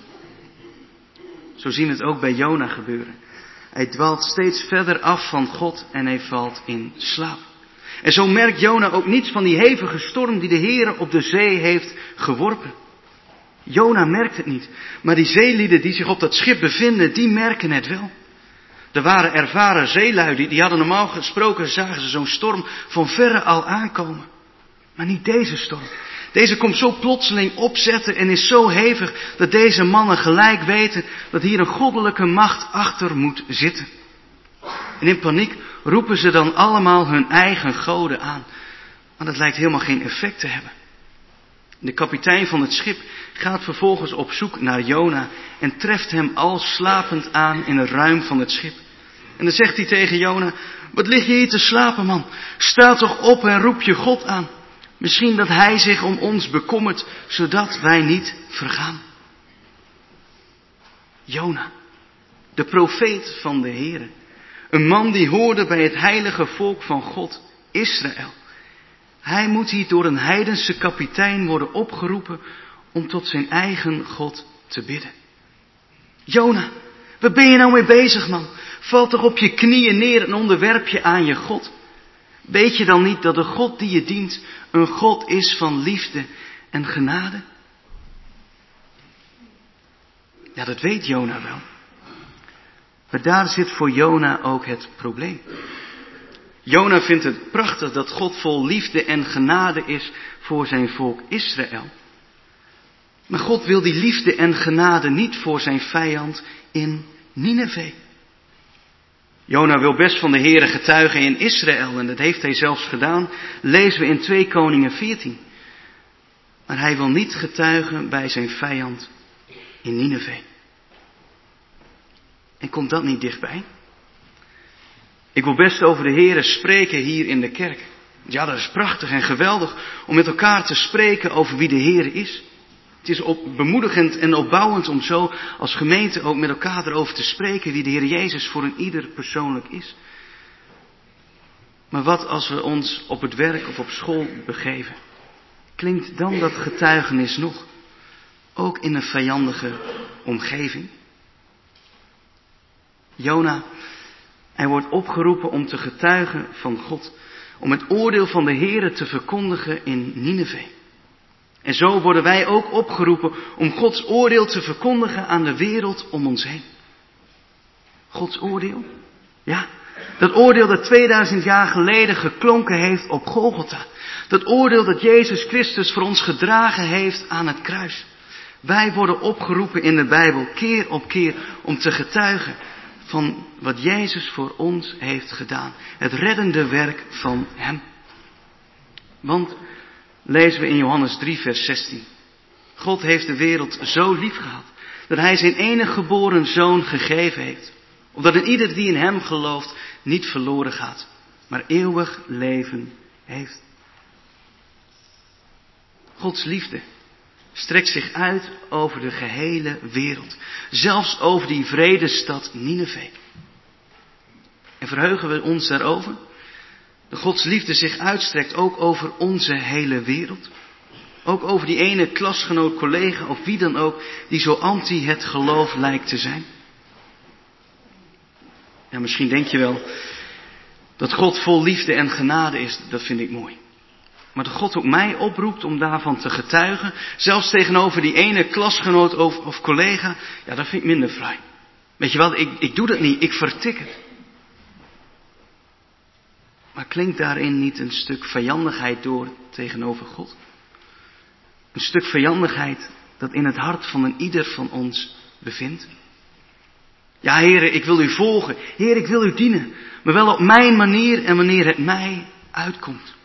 C: Zo zien we het ook bij Jona gebeuren. Hij dwaalt steeds verder af van God en hij valt in slaap. En zo merkt Jona ook niets van die hevige storm die de Heere op de zee heeft geworpen. Jona merkt het niet, maar die zeelieden die zich op dat schip bevinden, die merken het wel. Er waren ervaren zeelui, die, die hadden normaal gesproken, zagen ze zo'n storm van verre al aankomen. Maar niet deze storm. Deze komt zo plotseling opzetten en is zo hevig dat deze mannen gelijk weten dat hier een goddelijke macht achter moet zitten. En in paniek roepen ze dan allemaal hun eigen goden aan. Maar dat lijkt helemaal geen effect te hebben. De kapitein van het schip gaat vervolgens op zoek naar Jona en treft hem al slapend aan in het ruim van het schip. En dan zegt hij tegen Jona: wat lig je hier te slapen, man? Sta toch op en roep je God aan. Misschien dat hij zich om ons bekommert, zodat wij niet vergaan. Jona, de profeet van de Heere. Een man die hoorde bij het heilige volk van God, Israël. Hij moet hier door een heidense kapitein worden opgeroepen om tot zijn eigen God te bidden. Jona, waar ben je nou mee bezig, man? Val toch op je knieën neer en onderwerp je aan je God. Weet je dan niet dat de God die je dient een God is van liefde en genade? Ja, dat weet Jona wel. Maar daar zit voor Jona ook het probleem. Jona vindt het prachtig dat God vol liefde en genade is voor zijn volk Israël. Maar God wil die liefde en genade niet voor zijn vijand in Nineve. Jona wil best van de Heere getuigen in Israël en dat heeft hij zelfs gedaan, lezen we in twee Koningen veertien. Maar hij wil niet getuigen bij zijn vijand in Nineve. En komt dat niet dichtbij? Ik wil best over de Heere spreken hier in de kerk. Ja, dat is prachtig en geweldig om met elkaar te spreken over wie de Heere is. Het is op, bemoedigend en opbouwend om zo als gemeente ook met elkaar erover te spreken wie de Heer Jezus voor een ieder persoonlijk is. Maar wat als we ons op het werk of op school begeven? Klinkt dan dat getuigenis nog? Ook in een vijandige omgeving? Jona, hij wordt opgeroepen om te getuigen van God. Om het oordeel van de Heere te verkondigen in Nineve. En zo worden wij ook opgeroepen om Gods oordeel te verkondigen aan de wereld om ons heen. Gods oordeel? Ja, dat oordeel dat tweeduizend jaar geleden geklonken heeft op Golgotha. Dat oordeel dat Jezus Christus voor ons gedragen heeft aan het kruis. Wij worden opgeroepen in de Bijbel keer op keer om te getuigen van wat Jezus voor ons heeft gedaan. Het reddende werk van Hem. Want, lezen we in Johannes drie vers zestien. God heeft de wereld zo lief gehad, dat Hij zijn enige geboren Zoon gegeven heeft. Opdat een ieder die in Hem gelooft niet verloren gaat, maar eeuwig leven heeft. Gods liefde strekt zich uit over de gehele wereld. Zelfs over die vredestad Nineve. En verheugen we ons daarover? Dat Gods liefde zich uitstrekt ook over onze hele wereld. Ook over die ene klasgenoot, collega of wie dan ook die zo anti het geloof lijkt te zijn. Ja, misschien denk je wel dat God vol liefde en genade is. Dat vind ik mooi. Maar dat God ook mij oproept om daarvan te getuigen, zelfs tegenover die ene klasgenoot of, of collega, ja, dat vind ik minder fraai. Weet je wel, ik, ik doe dat niet, ik vertik het. Maar klinkt daarin niet een stuk vijandigheid door tegenover God? Een stuk vijandigheid dat in het hart van een ieder van ons bevindt? Ja, heren, ik wil u volgen. Heer, ik wil u dienen. Maar wel op mijn manier en wanneer het mij uitkomt.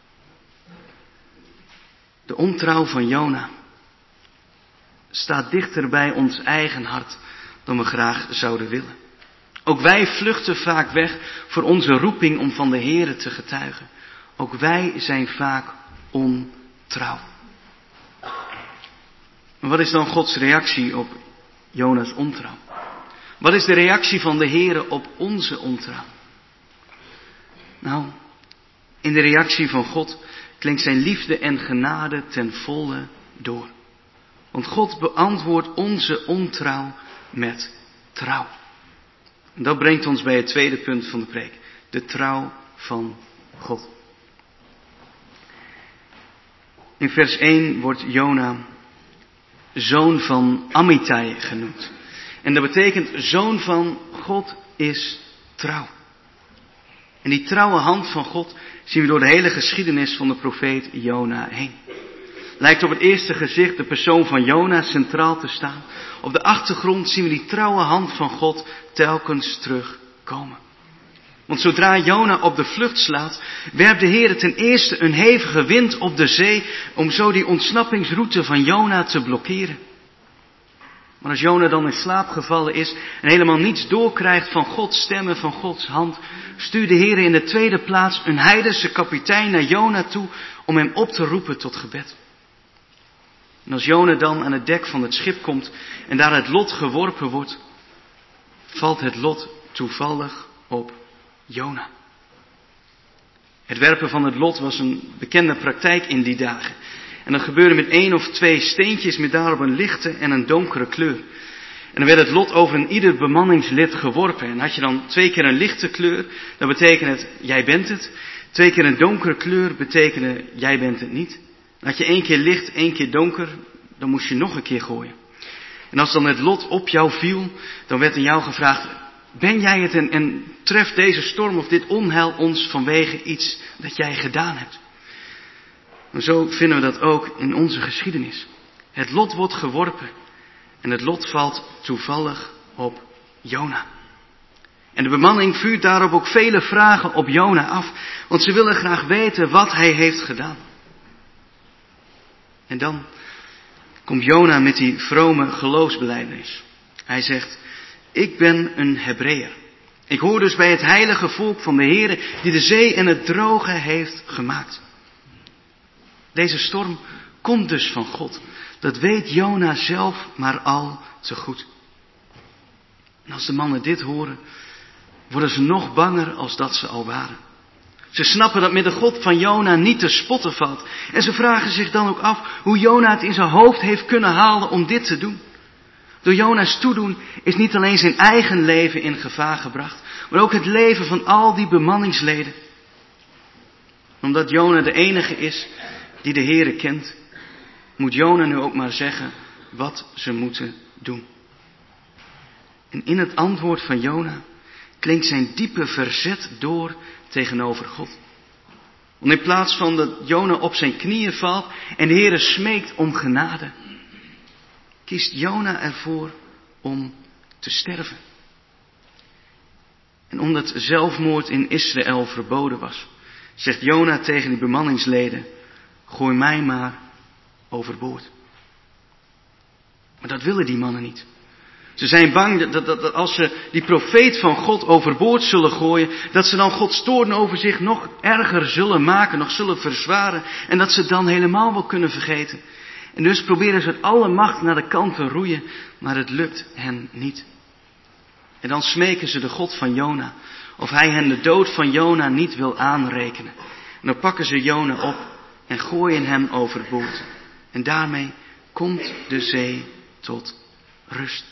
C: De ontrouw van Jona staat dichter bij ons eigen hart dan we graag zouden willen. Ook wij vluchten vaak weg voor onze roeping om van de Heere te getuigen. Ook wij zijn vaak ontrouw. Maar wat is dan Gods reactie op Jona's ontrouw? Wat is de reactie van de Heere op onze ontrouw? Nou, in de reactie van God klinkt zijn liefde en genade ten volle door. Want God beantwoordt onze ontrouw met trouw. En dat brengt ons bij het tweede punt van de preek. De trouw van God. In vers één wordt Jona zoon van Amittai genoemd. En dat betekent zoon van God is trouw. En die trouwe hand van God zien we door de hele geschiedenis van de profeet Jona heen. lijkt op het eerste gezicht de persoon van Jona centraal te staan. Op de achtergrond zien we die trouwe hand van God telkens terugkomen. Want zodra Jona op de vlucht slaat, werpt de Heer ten eerste een hevige wind op de zee om zo die ontsnappingsroute van Jona te blokkeren. Maar als Jona dan in slaap gevallen is en helemaal niets doorkrijgt van Gods stemmen, van Gods hand, stuurt de Heer in de tweede plaats een heidense kapitein naar Jona toe om hem op te roepen tot gebed. En als Jona dan aan het dek van het schip komt en daar het lot geworpen wordt, valt het lot toevallig op Jona. Het werpen van het lot was een bekende praktijk in die dagen. En dat gebeurde met één of twee steentjes met daarop een lichte en een donkere kleur. En dan werd het lot over een ieder bemanningslid geworpen. En had je dan twee keer een lichte kleur, dan betekende het, jij bent het. Twee keer een donkere kleur betekende, jij bent het niet. En had je één keer licht, één keer donker, dan moest je nog een keer gooien. En als dan het lot op jou viel, dan werd aan jou gevraagd, ben jij het en, en treft deze storm of dit onheil ons vanwege iets dat jij gedaan hebt? Maar zo vinden we dat ook in onze geschiedenis. Het lot wordt geworpen en het lot valt toevallig op Jona. En de bemanning vuurt daarop ook vele vragen op Jona af, want ze willen graag weten wat hij heeft gedaan. En dan komt Jona met die vrome geloofsbelijdenis. Hij zegt, ik ben een Hebreeër. Ik hoor dus bij het heilige volk van de Heere die de zee en het droge heeft gemaakt. Deze storm komt dus van God. Dat weet Jona zelf maar al te goed. En als de mannen dit horen, worden ze nog banger als dat ze al waren. Ze snappen dat met de God van Jona niet te spotten valt. En ze vragen zich dan ook af hoe Jona het in zijn hoofd heeft kunnen halen om dit te doen. Door Jona's toedoen is niet alleen zijn eigen leven in gevaar gebracht, maar ook het leven van al die bemanningsleden. Omdat Jona de enige is die de Heere kent, moet Jona nu ook maar zeggen wat ze moeten doen. En in het antwoord van Jona klinkt zijn diepe verzet door tegenover God. Want in plaats van dat Jona op zijn knieën valt en de Heere smeekt om genade, kiest Jona ervoor om te sterven. En omdat zelfmoord in Israël verboden was, zegt Jona tegen die bemanningsleden, gooi mij maar overboord. Maar dat willen die mannen niet. Ze zijn bang dat, dat, dat als ze die profeet van God overboord zullen gooien, dat ze dan Gods toorn over zich nog erger zullen maken, nog zullen verzwaren. En dat ze het dan helemaal wel kunnen vergeten. En dus proberen ze het alle macht naar de kant te roeien, maar het lukt hen niet. En dan smeken ze de God van Jona, of hij hen de dood van Jona niet wil aanrekenen. En dan pakken ze Jona op en gooien hem overboord. En daarmee komt de zee tot rust.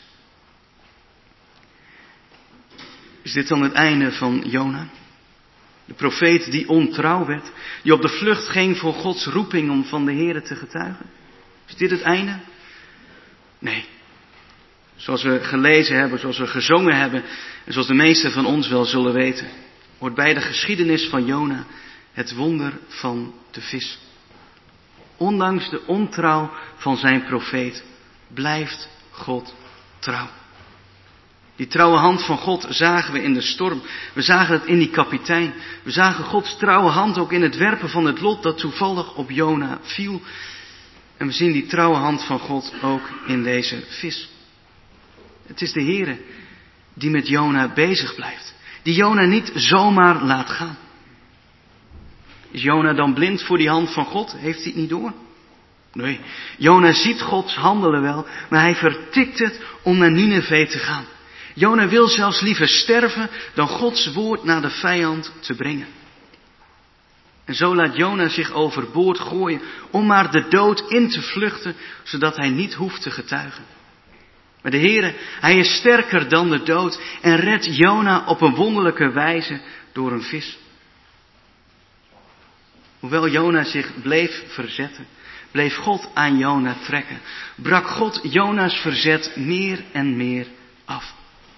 C: Is dit dan het einde van Jona? De profeet die ontrouw werd, die op de vlucht ging voor Gods roeping om van de Heere te getuigen? Is dit het einde? Nee. Zoals we gelezen hebben, zoals we gezongen hebben en zoals de meesten van ons wel zullen weten, hoort bij de geschiedenis van Jona het wonder van de vis. Ondanks de ontrouw van zijn profeet blijft God trouw. Die trouwe hand van God zagen we in de storm. We zagen het in die kapitein. We zagen Gods trouwe hand ook in het werpen van het lot dat toevallig op Jona viel. En we zien die trouwe hand van God ook in deze vis. Het is de Heere die met Jona bezig blijft. Die Jona niet zomaar laat gaan. Is Jona dan blind voor die hand van God? Heeft hij het niet door? Nee, Jona ziet Gods handelen wel, maar hij vertikt het om naar Nineve te gaan. Jona wil zelfs liever sterven dan Gods woord naar de vijand te brengen. En zo laat Jona zich overboord gooien om maar de dood in te vluchten, zodat hij niet hoeft te getuigen. Maar de Heere, hij is sterker dan de dood en redt Jona op een wonderlijke wijze door een vis. Hoewel Jona zich bleef verzetten, bleef God aan Jona trekken. Brak God Jona's verzet meer en meer af.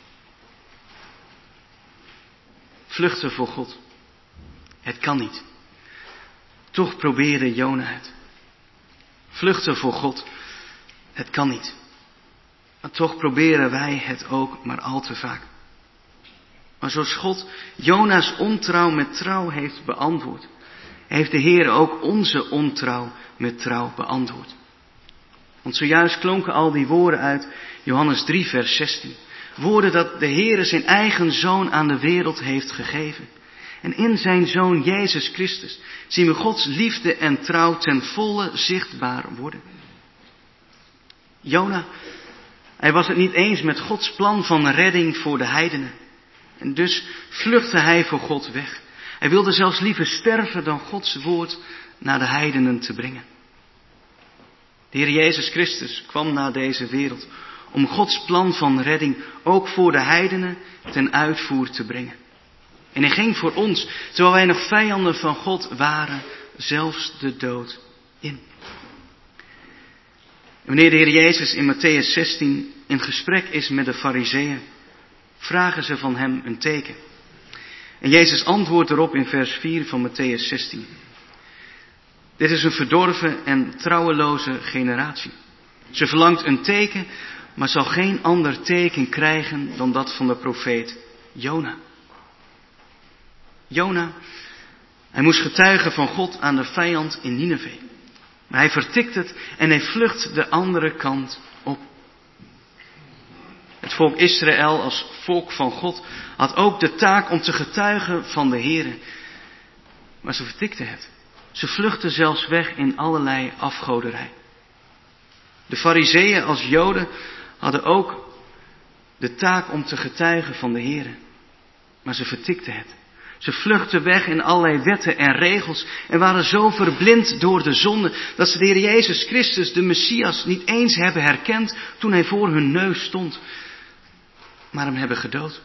C: Vluchten voor God. Het kan niet. Toch probeerde Jona het. Vluchten voor God, het kan niet. Maar toch proberen wij het ook maar al te vaak. Maar zoals God Jona's ontrouw met trouw heeft beantwoord, heeft de Heer ook onze ontrouw met trouw beantwoord. Want zojuist klonken al die woorden uit Johannes drie vers zestien. Woorden dat de Heer zijn eigen Zoon aan de wereld heeft gegeven. En in zijn Zoon Jezus Christus zien we Gods liefde en trouw ten volle zichtbaar worden. Jona, hij was het niet eens met Gods plan van redding voor de heidenen. En dus vluchtte hij voor God weg. Hij wilde zelfs liever sterven dan Gods woord naar de heidenen te brengen. De Heer Jezus Christus kwam naar deze wereld om Gods plan van redding ook voor de heidenen ten uitvoer te brengen. En hij ging voor ons, terwijl wij nog vijanden van God waren, zelfs de dood in. Wanneer de Heer Jezus in Mattheüs zestien in gesprek is met de Farizeeën, vragen ze van hem een teken. En Jezus antwoordt erop in vers vier van Mattheüs zestien. Dit is een verdorven en trouweloze generatie. Ze verlangt een teken, maar zal geen ander teken krijgen dan dat van de profeet Jona. Jona, hij moest getuigen van God aan de vijand in Nineve. Maar hij vertikt het en hij vlucht de andere kant op. Het volk Israël als volk van God had ook de taak om te getuigen van de Here. Maar ze vertikten het. Ze vluchtten zelfs weg in allerlei afgoderij. De Farizeeën als Joden hadden ook de taak om te getuigen van de Here. Maar ze vertikten het. Ze vluchtten weg in allerlei wetten en regels en waren zo verblind door de zonde dat ze de Heer Jezus Christus, de Messias, niet eens hebben herkend toen hij voor hun neus stond, maar hem hebben gedood.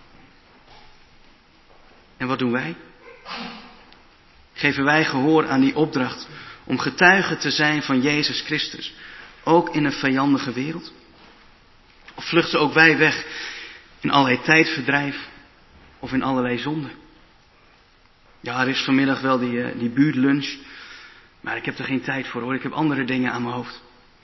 C: En wat doen wij? Geven wij gehoor aan die opdracht om getuige te zijn van Jezus Christus, ook in een vijandige wereld? Of vluchten ook wij weg in allerlei tijdverdrijf of in allerlei zonden? Ja, er is vanmiddag wel die, uh, die buurtlunch, maar ik heb er geen tijd voor hoor, ik heb andere dingen aan mijn hoofd.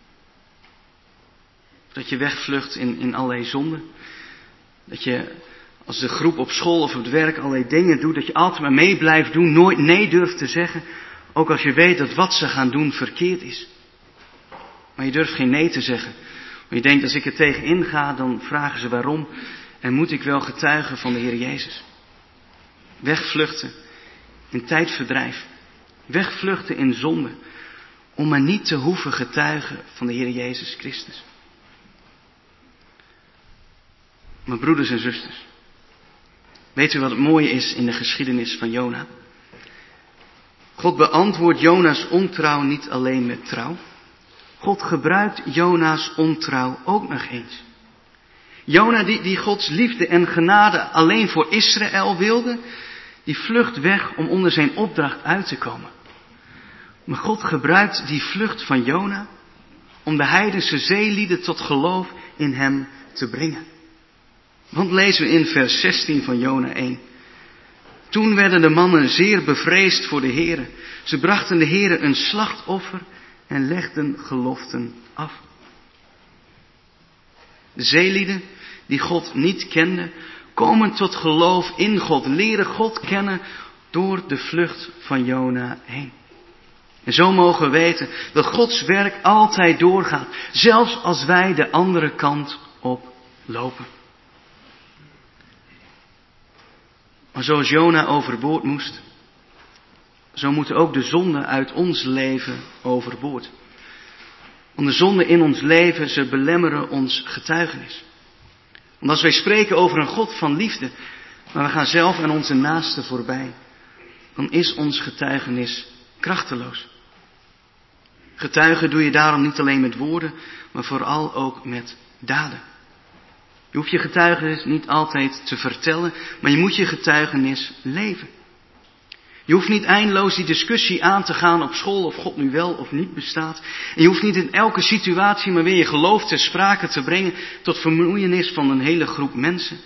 C: Dat je wegvlucht in, in allerlei zonden. Dat je als de groep op school of op het werk allerlei dingen doet, dat je altijd maar mee blijft doen, nooit nee durft te zeggen, ook als je weet dat wat ze gaan doen verkeerd is. Maar je durft geen nee te zeggen. Want je denkt, als ik er tegen inga, dan vragen ze waarom en moet ik wel getuigen van de Heer Jezus. Wegvluchten in tijdverdrijf. Wegvluchten in zonde. Om maar niet te hoeven getuigen van de Heer Jezus Christus. Mijn broeders en zusters. Weet u wat het mooie is in de geschiedenis van Jona? God beantwoordt Jona's ontrouw niet alleen met trouw. God gebruikt Jona's ontrouw ook nog eens. Jona die, die Gods liefde en genade alleen voor Israël wilde, die vlucht weg om onder zijn opdracht uit te komen. Maar God gebruikt die vlucht van Jona om de heidense zeelieden tot geloof in hem te brengen. Want lezen we in vers zestien van Jona één. Toen werden de mannen zeer bevreesd voor de Heere. Ze brachten de Heere een slachtoffer en legden geloften af. De zeelieden die God niet kenden, komen tot geloof in God, leren God kennen door de vlucht van Jona heen. En zo mogen we weten dat Gods werk altijd doorgaat, zelfs als wij de andere kant op lopen. Maar zoals Jona overboord moest, zo moeten ook de zonden uit ons leven overboord. Want de zonden in ons leven, ze belemmeren ons getuigenis. Want als wij spreken over een God van liefde, maar we gaan zelf aan onze naasten voorbij, dan is ons getuigenis krachteloos. Getuigen doe je daarom niet alleen met woorden, maar vooral ook met daden. Je hoeft je getuigenis niet altijd te vertellen, maar je moet je getuigenis leven. Je hoeft niet eindeloos die discussie aan te gaan op school of God nu wel of niet bestaat. En je hoeft niet in elke situatie maar weer je geloof ter sprake te brengen tot vermoeienis van een hele groep mensen.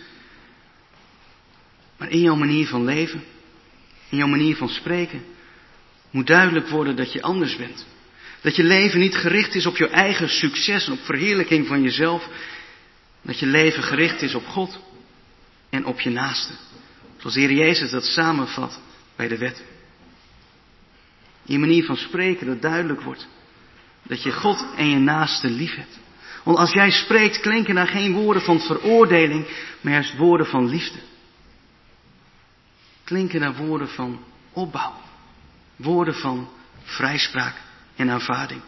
C: Maar in jouw manier van leven, in jouw manier van spreken, moet duidelijk worden dat je anders bent. Dat je leven niet gericht is op je eigen succes en op verheerlijking van jezelf. Dat je leven gericht is op God en op je naaste. Zoals de Heer Jezus dat samenvat bij de wet. In je manier van spreken dat duidelijk wordt. Dat je God en je naaste lief hebt. Want als jij spreekt klinken daar geen woorden van veroordeling, maar juist woorden van liefde. Klinken daar woorden van opbouw. Woorden van vrijspraak en aanvaarding.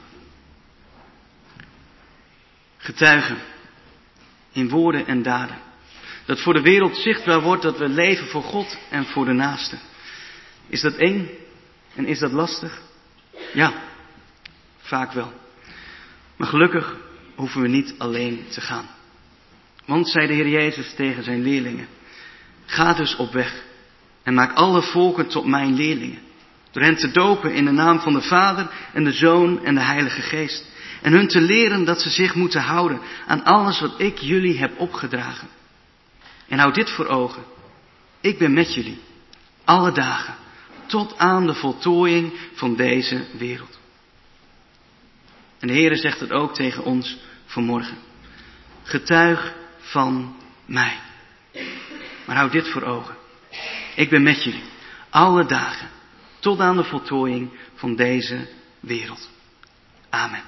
C: Getuigen in woorden en daden. Dat voor de wereld zichtbaar wordt dat we leven voor God en voor de naaste. Is dat eng en is dat lastig? Ja, vaak wel. Maar gelukkig hoeven we niet alleen te gaan. Want, zei de Heer Jezus tegen zijn leerlingen, ga dus op weg en maak alle volken tot mijn leerlingen. Door hen te dopen in de naam van de Vader en de Zoon en de Heilige Geest. En hun te leren dat ze zich moeten houden aan alles wat ik jullie heb opgedragen. En houd dit voor ogen. Ik ben met jullie alle dagen tot aan de voltooiing van deze wereld. En de Heere zegt het ook tegen ons vanmorgen. Getuig van mij. Maar houd dit voor ogen. Ik ben met jullie alle dagen tot aan de voltooiing van deze wereld. Amen.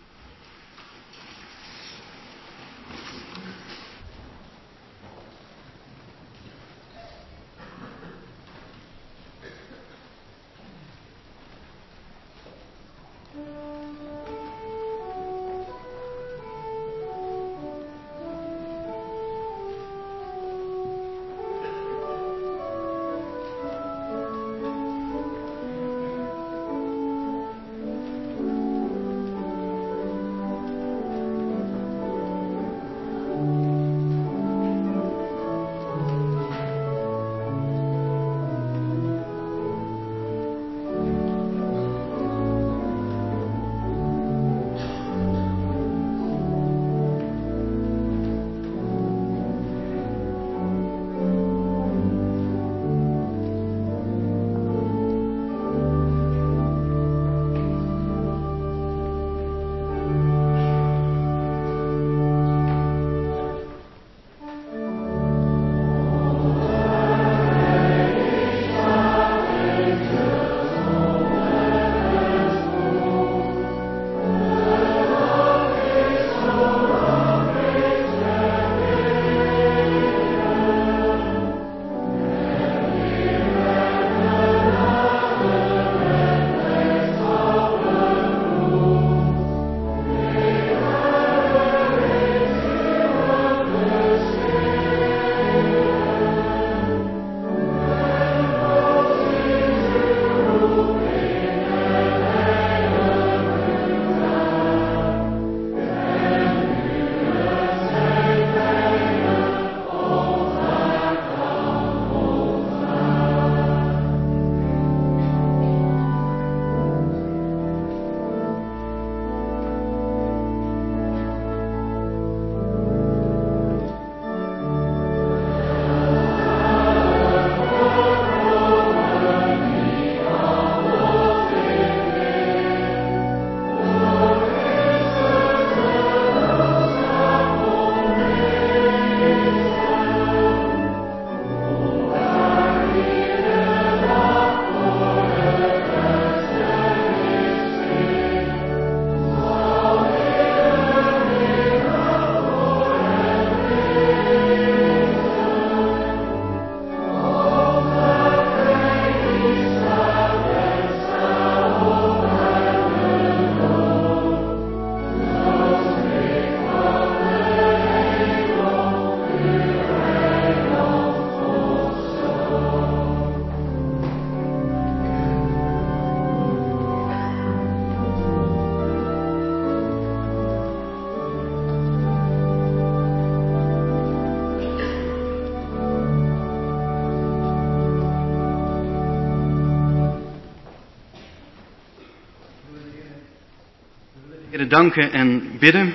C: Heere, danken en bidden.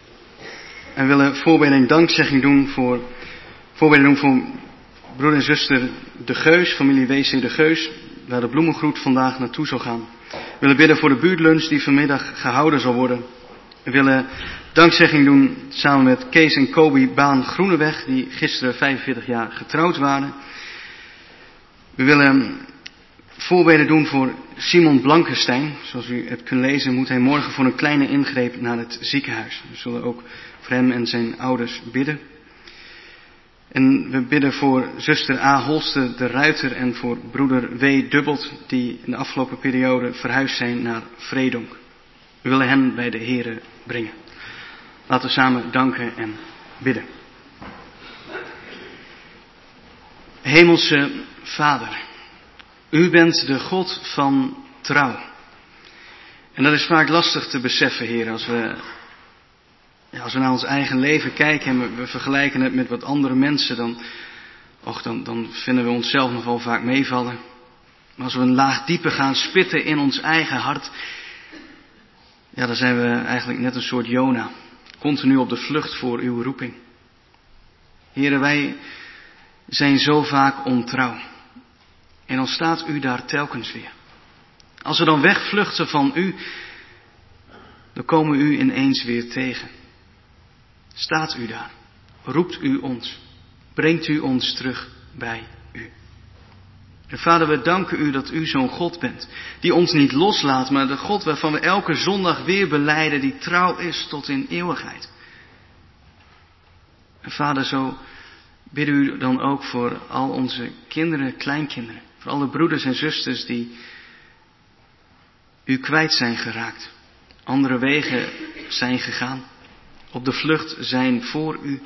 C: En willen voorbeden en dankzegging doen voor, voorbeden doen voor broeder en zuster De Geus, familie W C De Geus, waar de bloemengroet vandaag naartoe zal gaan. We willen bidden voor de buurtlunch die vanmiddag gehouden zal worden. We willen dankzegging doen samen met Kees en Kobi Baan Groeneweg, die gisteren vijfenveertig jaar getrouwd waren. We willen voorbeden doen voor Simon Blankenstein. Zoals u hebt kunnen lezen moet hij morgen voor een kleine ingreep naar het ziekenhuis. We zullen ook voor hem en zijn ouders bidden. En we bidden voor zuster A. Holste de Ruiter en voor broeder W. Dubbelt, die in de afgelopen periode verhuisd zijn naar Vredonk. We willen hen bij de Here brengen. Laten we samen danken en bidden. Hemelse Vader, u bent de God van trouw. En dat is vaak lastig te beseffen, Heer, als we, ja, als we naar ons eigen leven kijken en we, we vergelijken het met wat andere mensen, dan, och, dan, dan vinden we onszelf nog wel vaak meevallen. Maar als we een laag dieper gaan spitten in ons eigen hart, ja, dan zijn we eigenlijk net een soort Jona, continu op de vlucht voor uw roeping. Heren, wij zijn zo vaak ontrouw. En dan staat u daar telkens weer. Als we dan wegvluchten van u, dan komen we u ineens weer tegen. Staat u daar, roept u ons, brengt u ons terug bij u. En Vader, we danken u dat u zo'n God bent, die ons niet loslaat, maar de God waarvan we elke zondag weer belijden, die trouw is tot in eeuwigheid. En Vader, zo bidden u dan ook voor al onze kinderen, kleinkinderen, voor alle broeders en zusters die u kwijt zijn geraakt, andere wegen zijn gegaan, op de vlucht zijn voor u.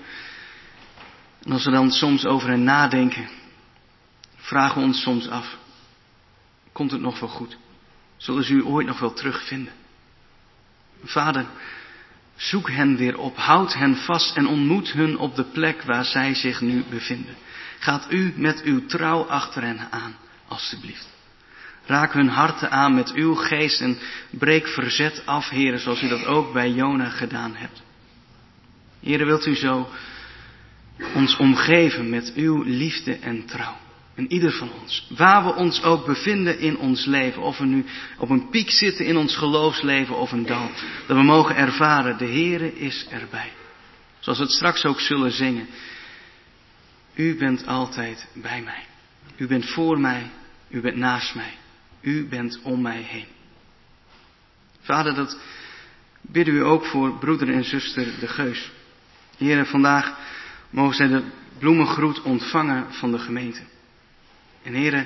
C: En als we dan soms over hen nadenken, vragen we ons soms af, komt het nog wel goed? Zullen ze u ooit nog wel terugvinden? Vader, zoek hen weer op, houd hen vast en ontmoet hun op de plek waar zij zich nu bevinden. Gaat u met uw trouw achter hen aan, alstublieft. Raak hun harten aan met uw geest en breek verzet af, Heere, zoals u dat ook bij Jona gedaan hebt. Heere, wilt u zo ons omgeven met uw liefde en trouw. En ieder van ons, waar we ons ook bevinden in ons leven, of we nu op een piek zitten in ons geloofsleven of een dal, dat we mogen ervaren, de Heere is erbij. Zoals we het straks ook zullen zingen. U bent altijd bij mij. U bent voor mij, u bent naast mij. U bent om mij heen. Vader, dat bidden u ook voor broeder en zuster de Geus. Heere, vandaag mogen zij de bloemengroet ontvangen van de gemeente. En Heere,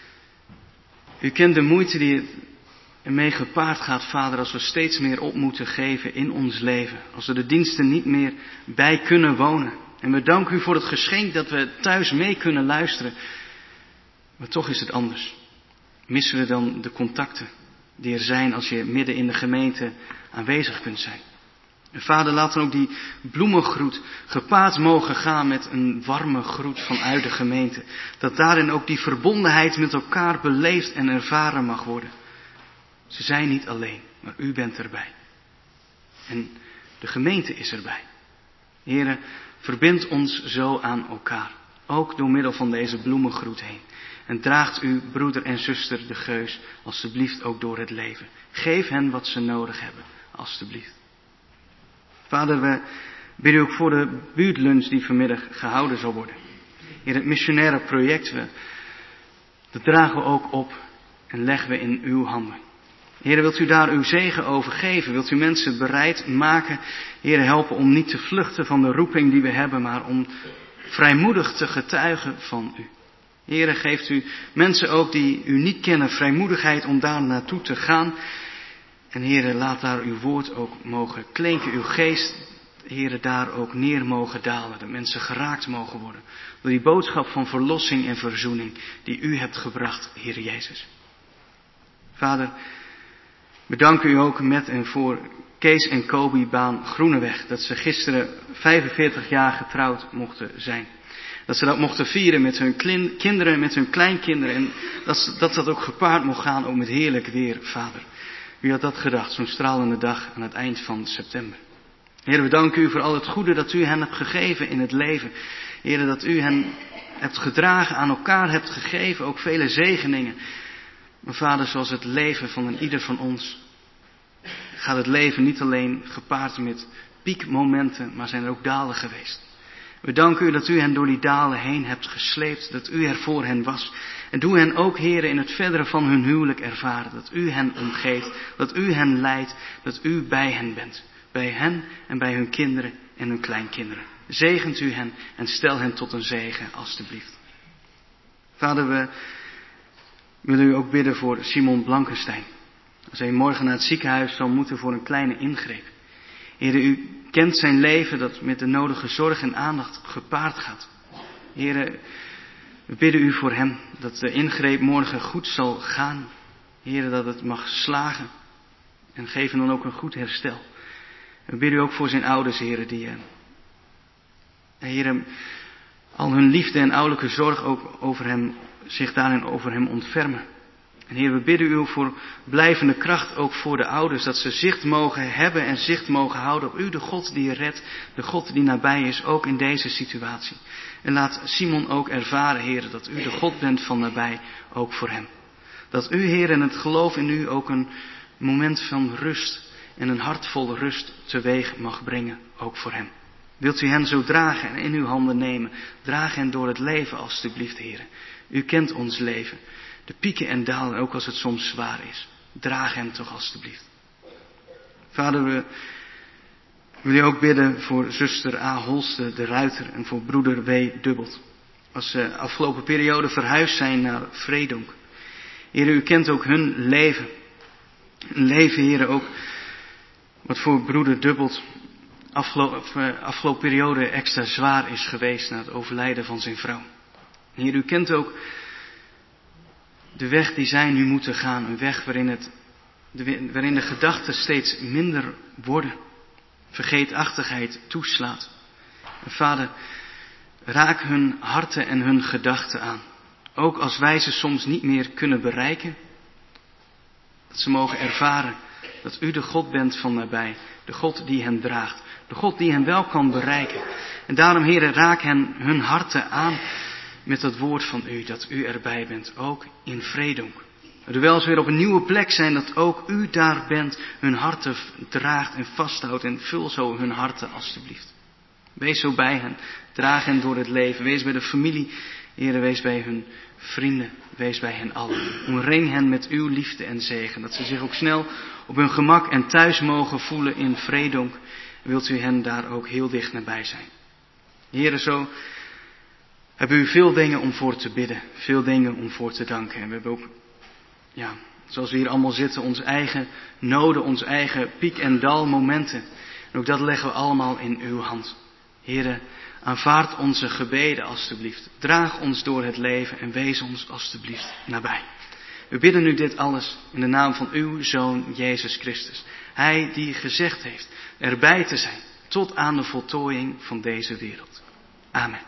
C: u kent de moeite die ermee gepaard gaat, Vader, als we steeds meer op moeten geven in ons leven. Als we de diensten niet meer bij kunnen wonen. En we danken u voor het geschenk dat we thuis mee kunnen luisteren. Maar toch is het anders. Missen we dan de contacten die er zijn als je midden in de gemeente aanwezig kunt zijn. En Vader, laat dan ook die bloemengroet gepaard mogen gaan met een warme groet vanuit de gemeente. Dat daarin ook die verbondenheid met elkaar beleefd en ervaren mag worden. Ze zijn niet alleen, maar u bent erbij. En de gemeente is erbij. Heere, verbind ons zo aan elkaar. Ook door middel van deze bloemengroet heen. En draagt u broeder en zuster de Geus alstublieft ook door het leven. Geef hen wat ze nodig hebben, alstublieft. Vader, we bidden ook voor de buurtlunch die vanmiddag gehouden zal worden. Heer, het missionaire project, we, dat dragen we ook op en leggen we in uw handen. Heer, wilt u daar uw zegen over geven? Wilt u mensen bereid maken, Heer, helpen om niet te vluchten van de roeping die we hebben, maar om vrijmoedig te getuigen van u. Heer, geeft u mensen ook die u niet kennen vrijmoedigheid om daar naartoe te gaan. En Heer, laat daar uw woord ook mogen klinken, uw geest, Heer, daar ook neer mogen dalen. Dat mensen geraakt mogen worden door die boodschap van verlossing en verzoening die u hebt gebracht, Heer Jezus. Vader, bedank u ook met en voor Kees en Kobi Baan Groeneweg, dat ze gisteren vijfenveertig jaar getrouwd mochten zijn. Dat ze dat mochten vieren met hun kinderen, met hun kleinkinderen. En dat, ze, dat dat ook gepaard mocht gaan, ook met heerlijk weer, Vader. U had dat gedacht, zo'n stralende dag aan het eind van september. Heer, we danken u voor al het goede dat u hen hebt gegeven in het leven. Heer, dat u hen hebt gedragen, aan elkaar hebt gegeven, ook vele zegeningen. Maar Vader, zoals het leven van een ieder van ons, gaat het leven niet alleen gepaard met piekmomenten, maar zijn er ook dalen geweest. We danken u dat u hen door die dalen heen hebt gesleept, dat u er voor hen was. En doe hen ook, Heere, in het verdere van hun huwelijk ervaren, dat u hen omgeeft, dat u hen leidt, dat u bij hen bent. Bij hen en bij hun kinderen en hun kleinkinderen. Zegent u hen en stel hen tot een zegen, alstublieft. Vader, we willen u ook bidden voor Simon Blankenstein. Als hij morgen naar het ziekenhuis zal moeten voor een kleine ingreep. Heere, u kent zijn leven dat met de nodige zorg en aandacht gepaard gaat. Heere, we bidden u voor hem dat de ingreep morgen goed zal gaan. Heere, dat het mag slagen. En geef hem dan ook een goed herstel. We bidden u ook voor zijn ouders, Heere, die, Heere, al hun liefde en ouderlijke zorg ook over hem, zich daarin over hem ontfermen. En Heer, we bidden u voor blijvende kracht ook voor de ouders, dat ze zicht mogen hebben en zicht mogen houden op u, de God die redt, de God die nabij is, ook in deze situatie. En laat Simon ook ervaren, Heer, dat u de God bent van nabij, ook voor hem. Dat u, Heer, en het geloof in u ook een moment van rust en een hart vol rust teweeg mag brengen, ook voor hem. Wilt u hen zo dragen en in uw handen nemen, draag hen door het leven alstublieft, Heer. U kent ons leven. De pieken en dalen, ook als het soms zwaar is. Draag hem toch alstublieft. Vader, we willen u ook bidden voor zuster A. Holste de Ruiter en voor broeder W. Dubbelt. Als ze afgelopen periode verhuisd zijn naar Vredonk. Heer, u kent ook hun leven. Een leven, Heer, ook wat voor broeder Dubbelt afgelopen, afgelopen periode extra zwaar is geweest na het overlijden van zijn vrouw. Heer, u kent ook de weg die zij nu moeten gaan, een weg waarin, het, de, waarin de gedachten steeds minder worden, vergeetachtigheid toeslaat. En Vader, raak hun harten en hun gedachten aan. Ook als wij ze soms niet meer kunnen bereiken, dat ze mogen ervaren dat u de God bent van nabij, de God die hen draagt, de God die hen wel kan bereiken. En daarom, Heere, raak hen hun harten aan met dat woord van u, dat u erbij bent, ook in Vredonk. Terwijl ze weer op een nieuwe plek zijn, dat ook u daar bent, hun harten draagt en vasthoudt en vul zo hun harten alstublieft. Wees zo bij hen, draag hen door het leven, wees bij de familie, Heere, wees bij hun vrienden, wees bij hen allen. Omring hen met uw liefde en zegen, dat ze zich ook snel op hun gemak en thuis mogen voelen in Vredonk. Wilt u hen daar ook heel dicht nabij zijn. Heere, zo hebben u veel dingen om voor te bidden, veel dingen om voor te danken. En we hebben ook, ja, zoals we hier allemaal zitten, onze eigen noden, onze eigen piek- en dalmomenten. En ook dat leggen we allemaal in uw hand. Heere, aanvaard onze gebeden alstublieft. Draag ons door het leven en wees ons alstublieft nabij. We bidden u dit alles in de naam van uw Zoon Jezus Christus. Hij die gezegd heeft erbij te zijn tot aan de voltooiing van deze wereld. Amen.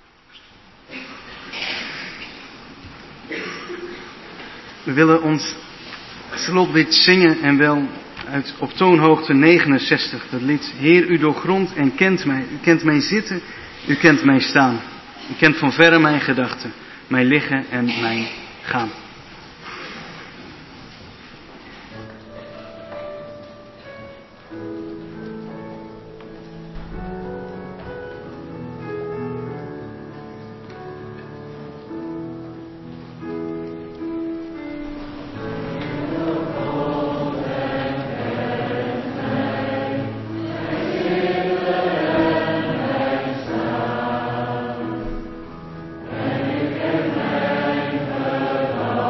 C: We willen ons slotlied zingen en wel uit op toonhoogte negenenzestig. Dat lied: Heer, u doorgrondt en kent mij. U kent mij zitten, u kent mij staan. U kent van verre mijn gedachten, mijn liggen en mijn gaan.
D: En ik ken mijn gedachten.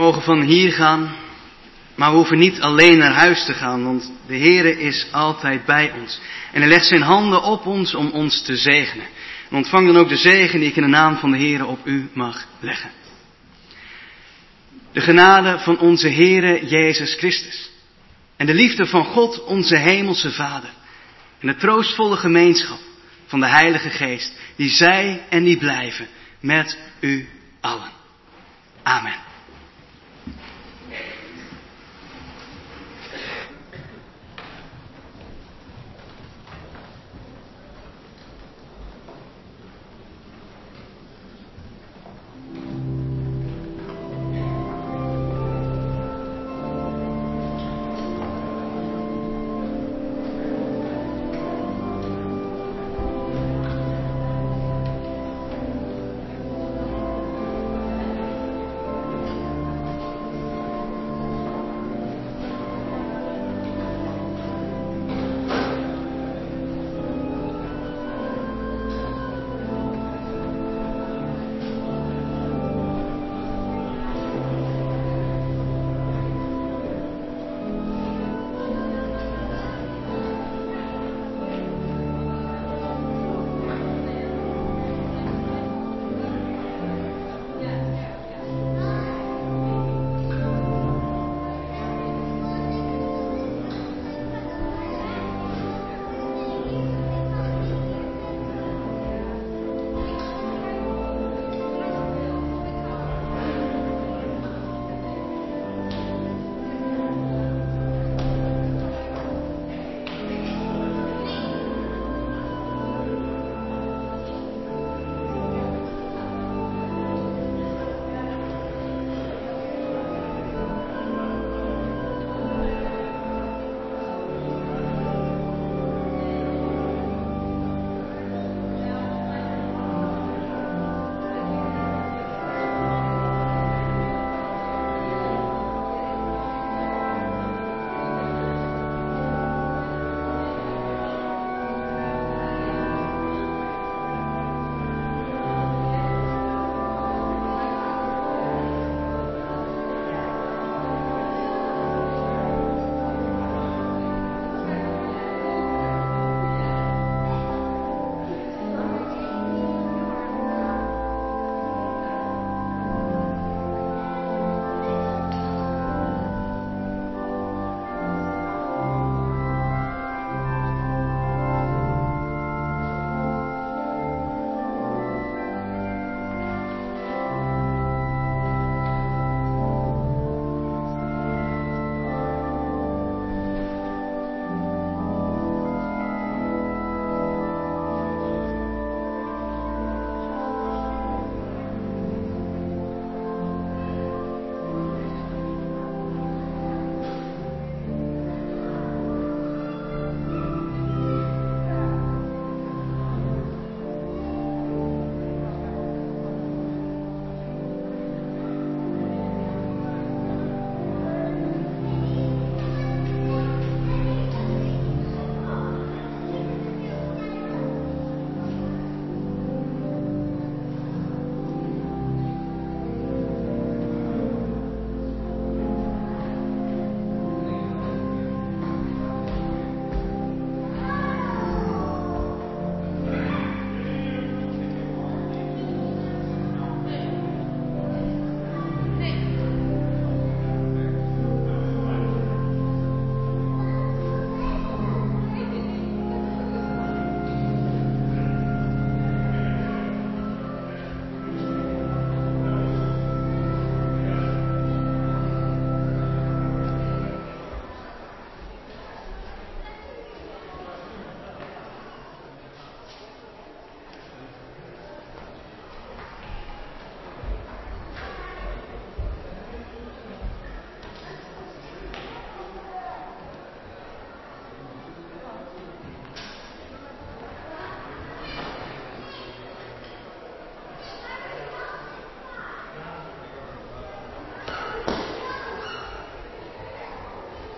C: mogen van hier gaan, maar we hoeven niet alleen naar huis te gaan, want de Heere is altijd bij ons. En hij legt zijn handen op ons om ons te zegenen. En ontvang dan ook de zegen die ik in de naam van de Heere op u mag leggen. De genade van onze Heere Jezus Christus en de liefde van God, onze hemelse Vader, en de troostvolle gemeenschap van de Heilige Geest, die zij en die blijven met u allen. Amen.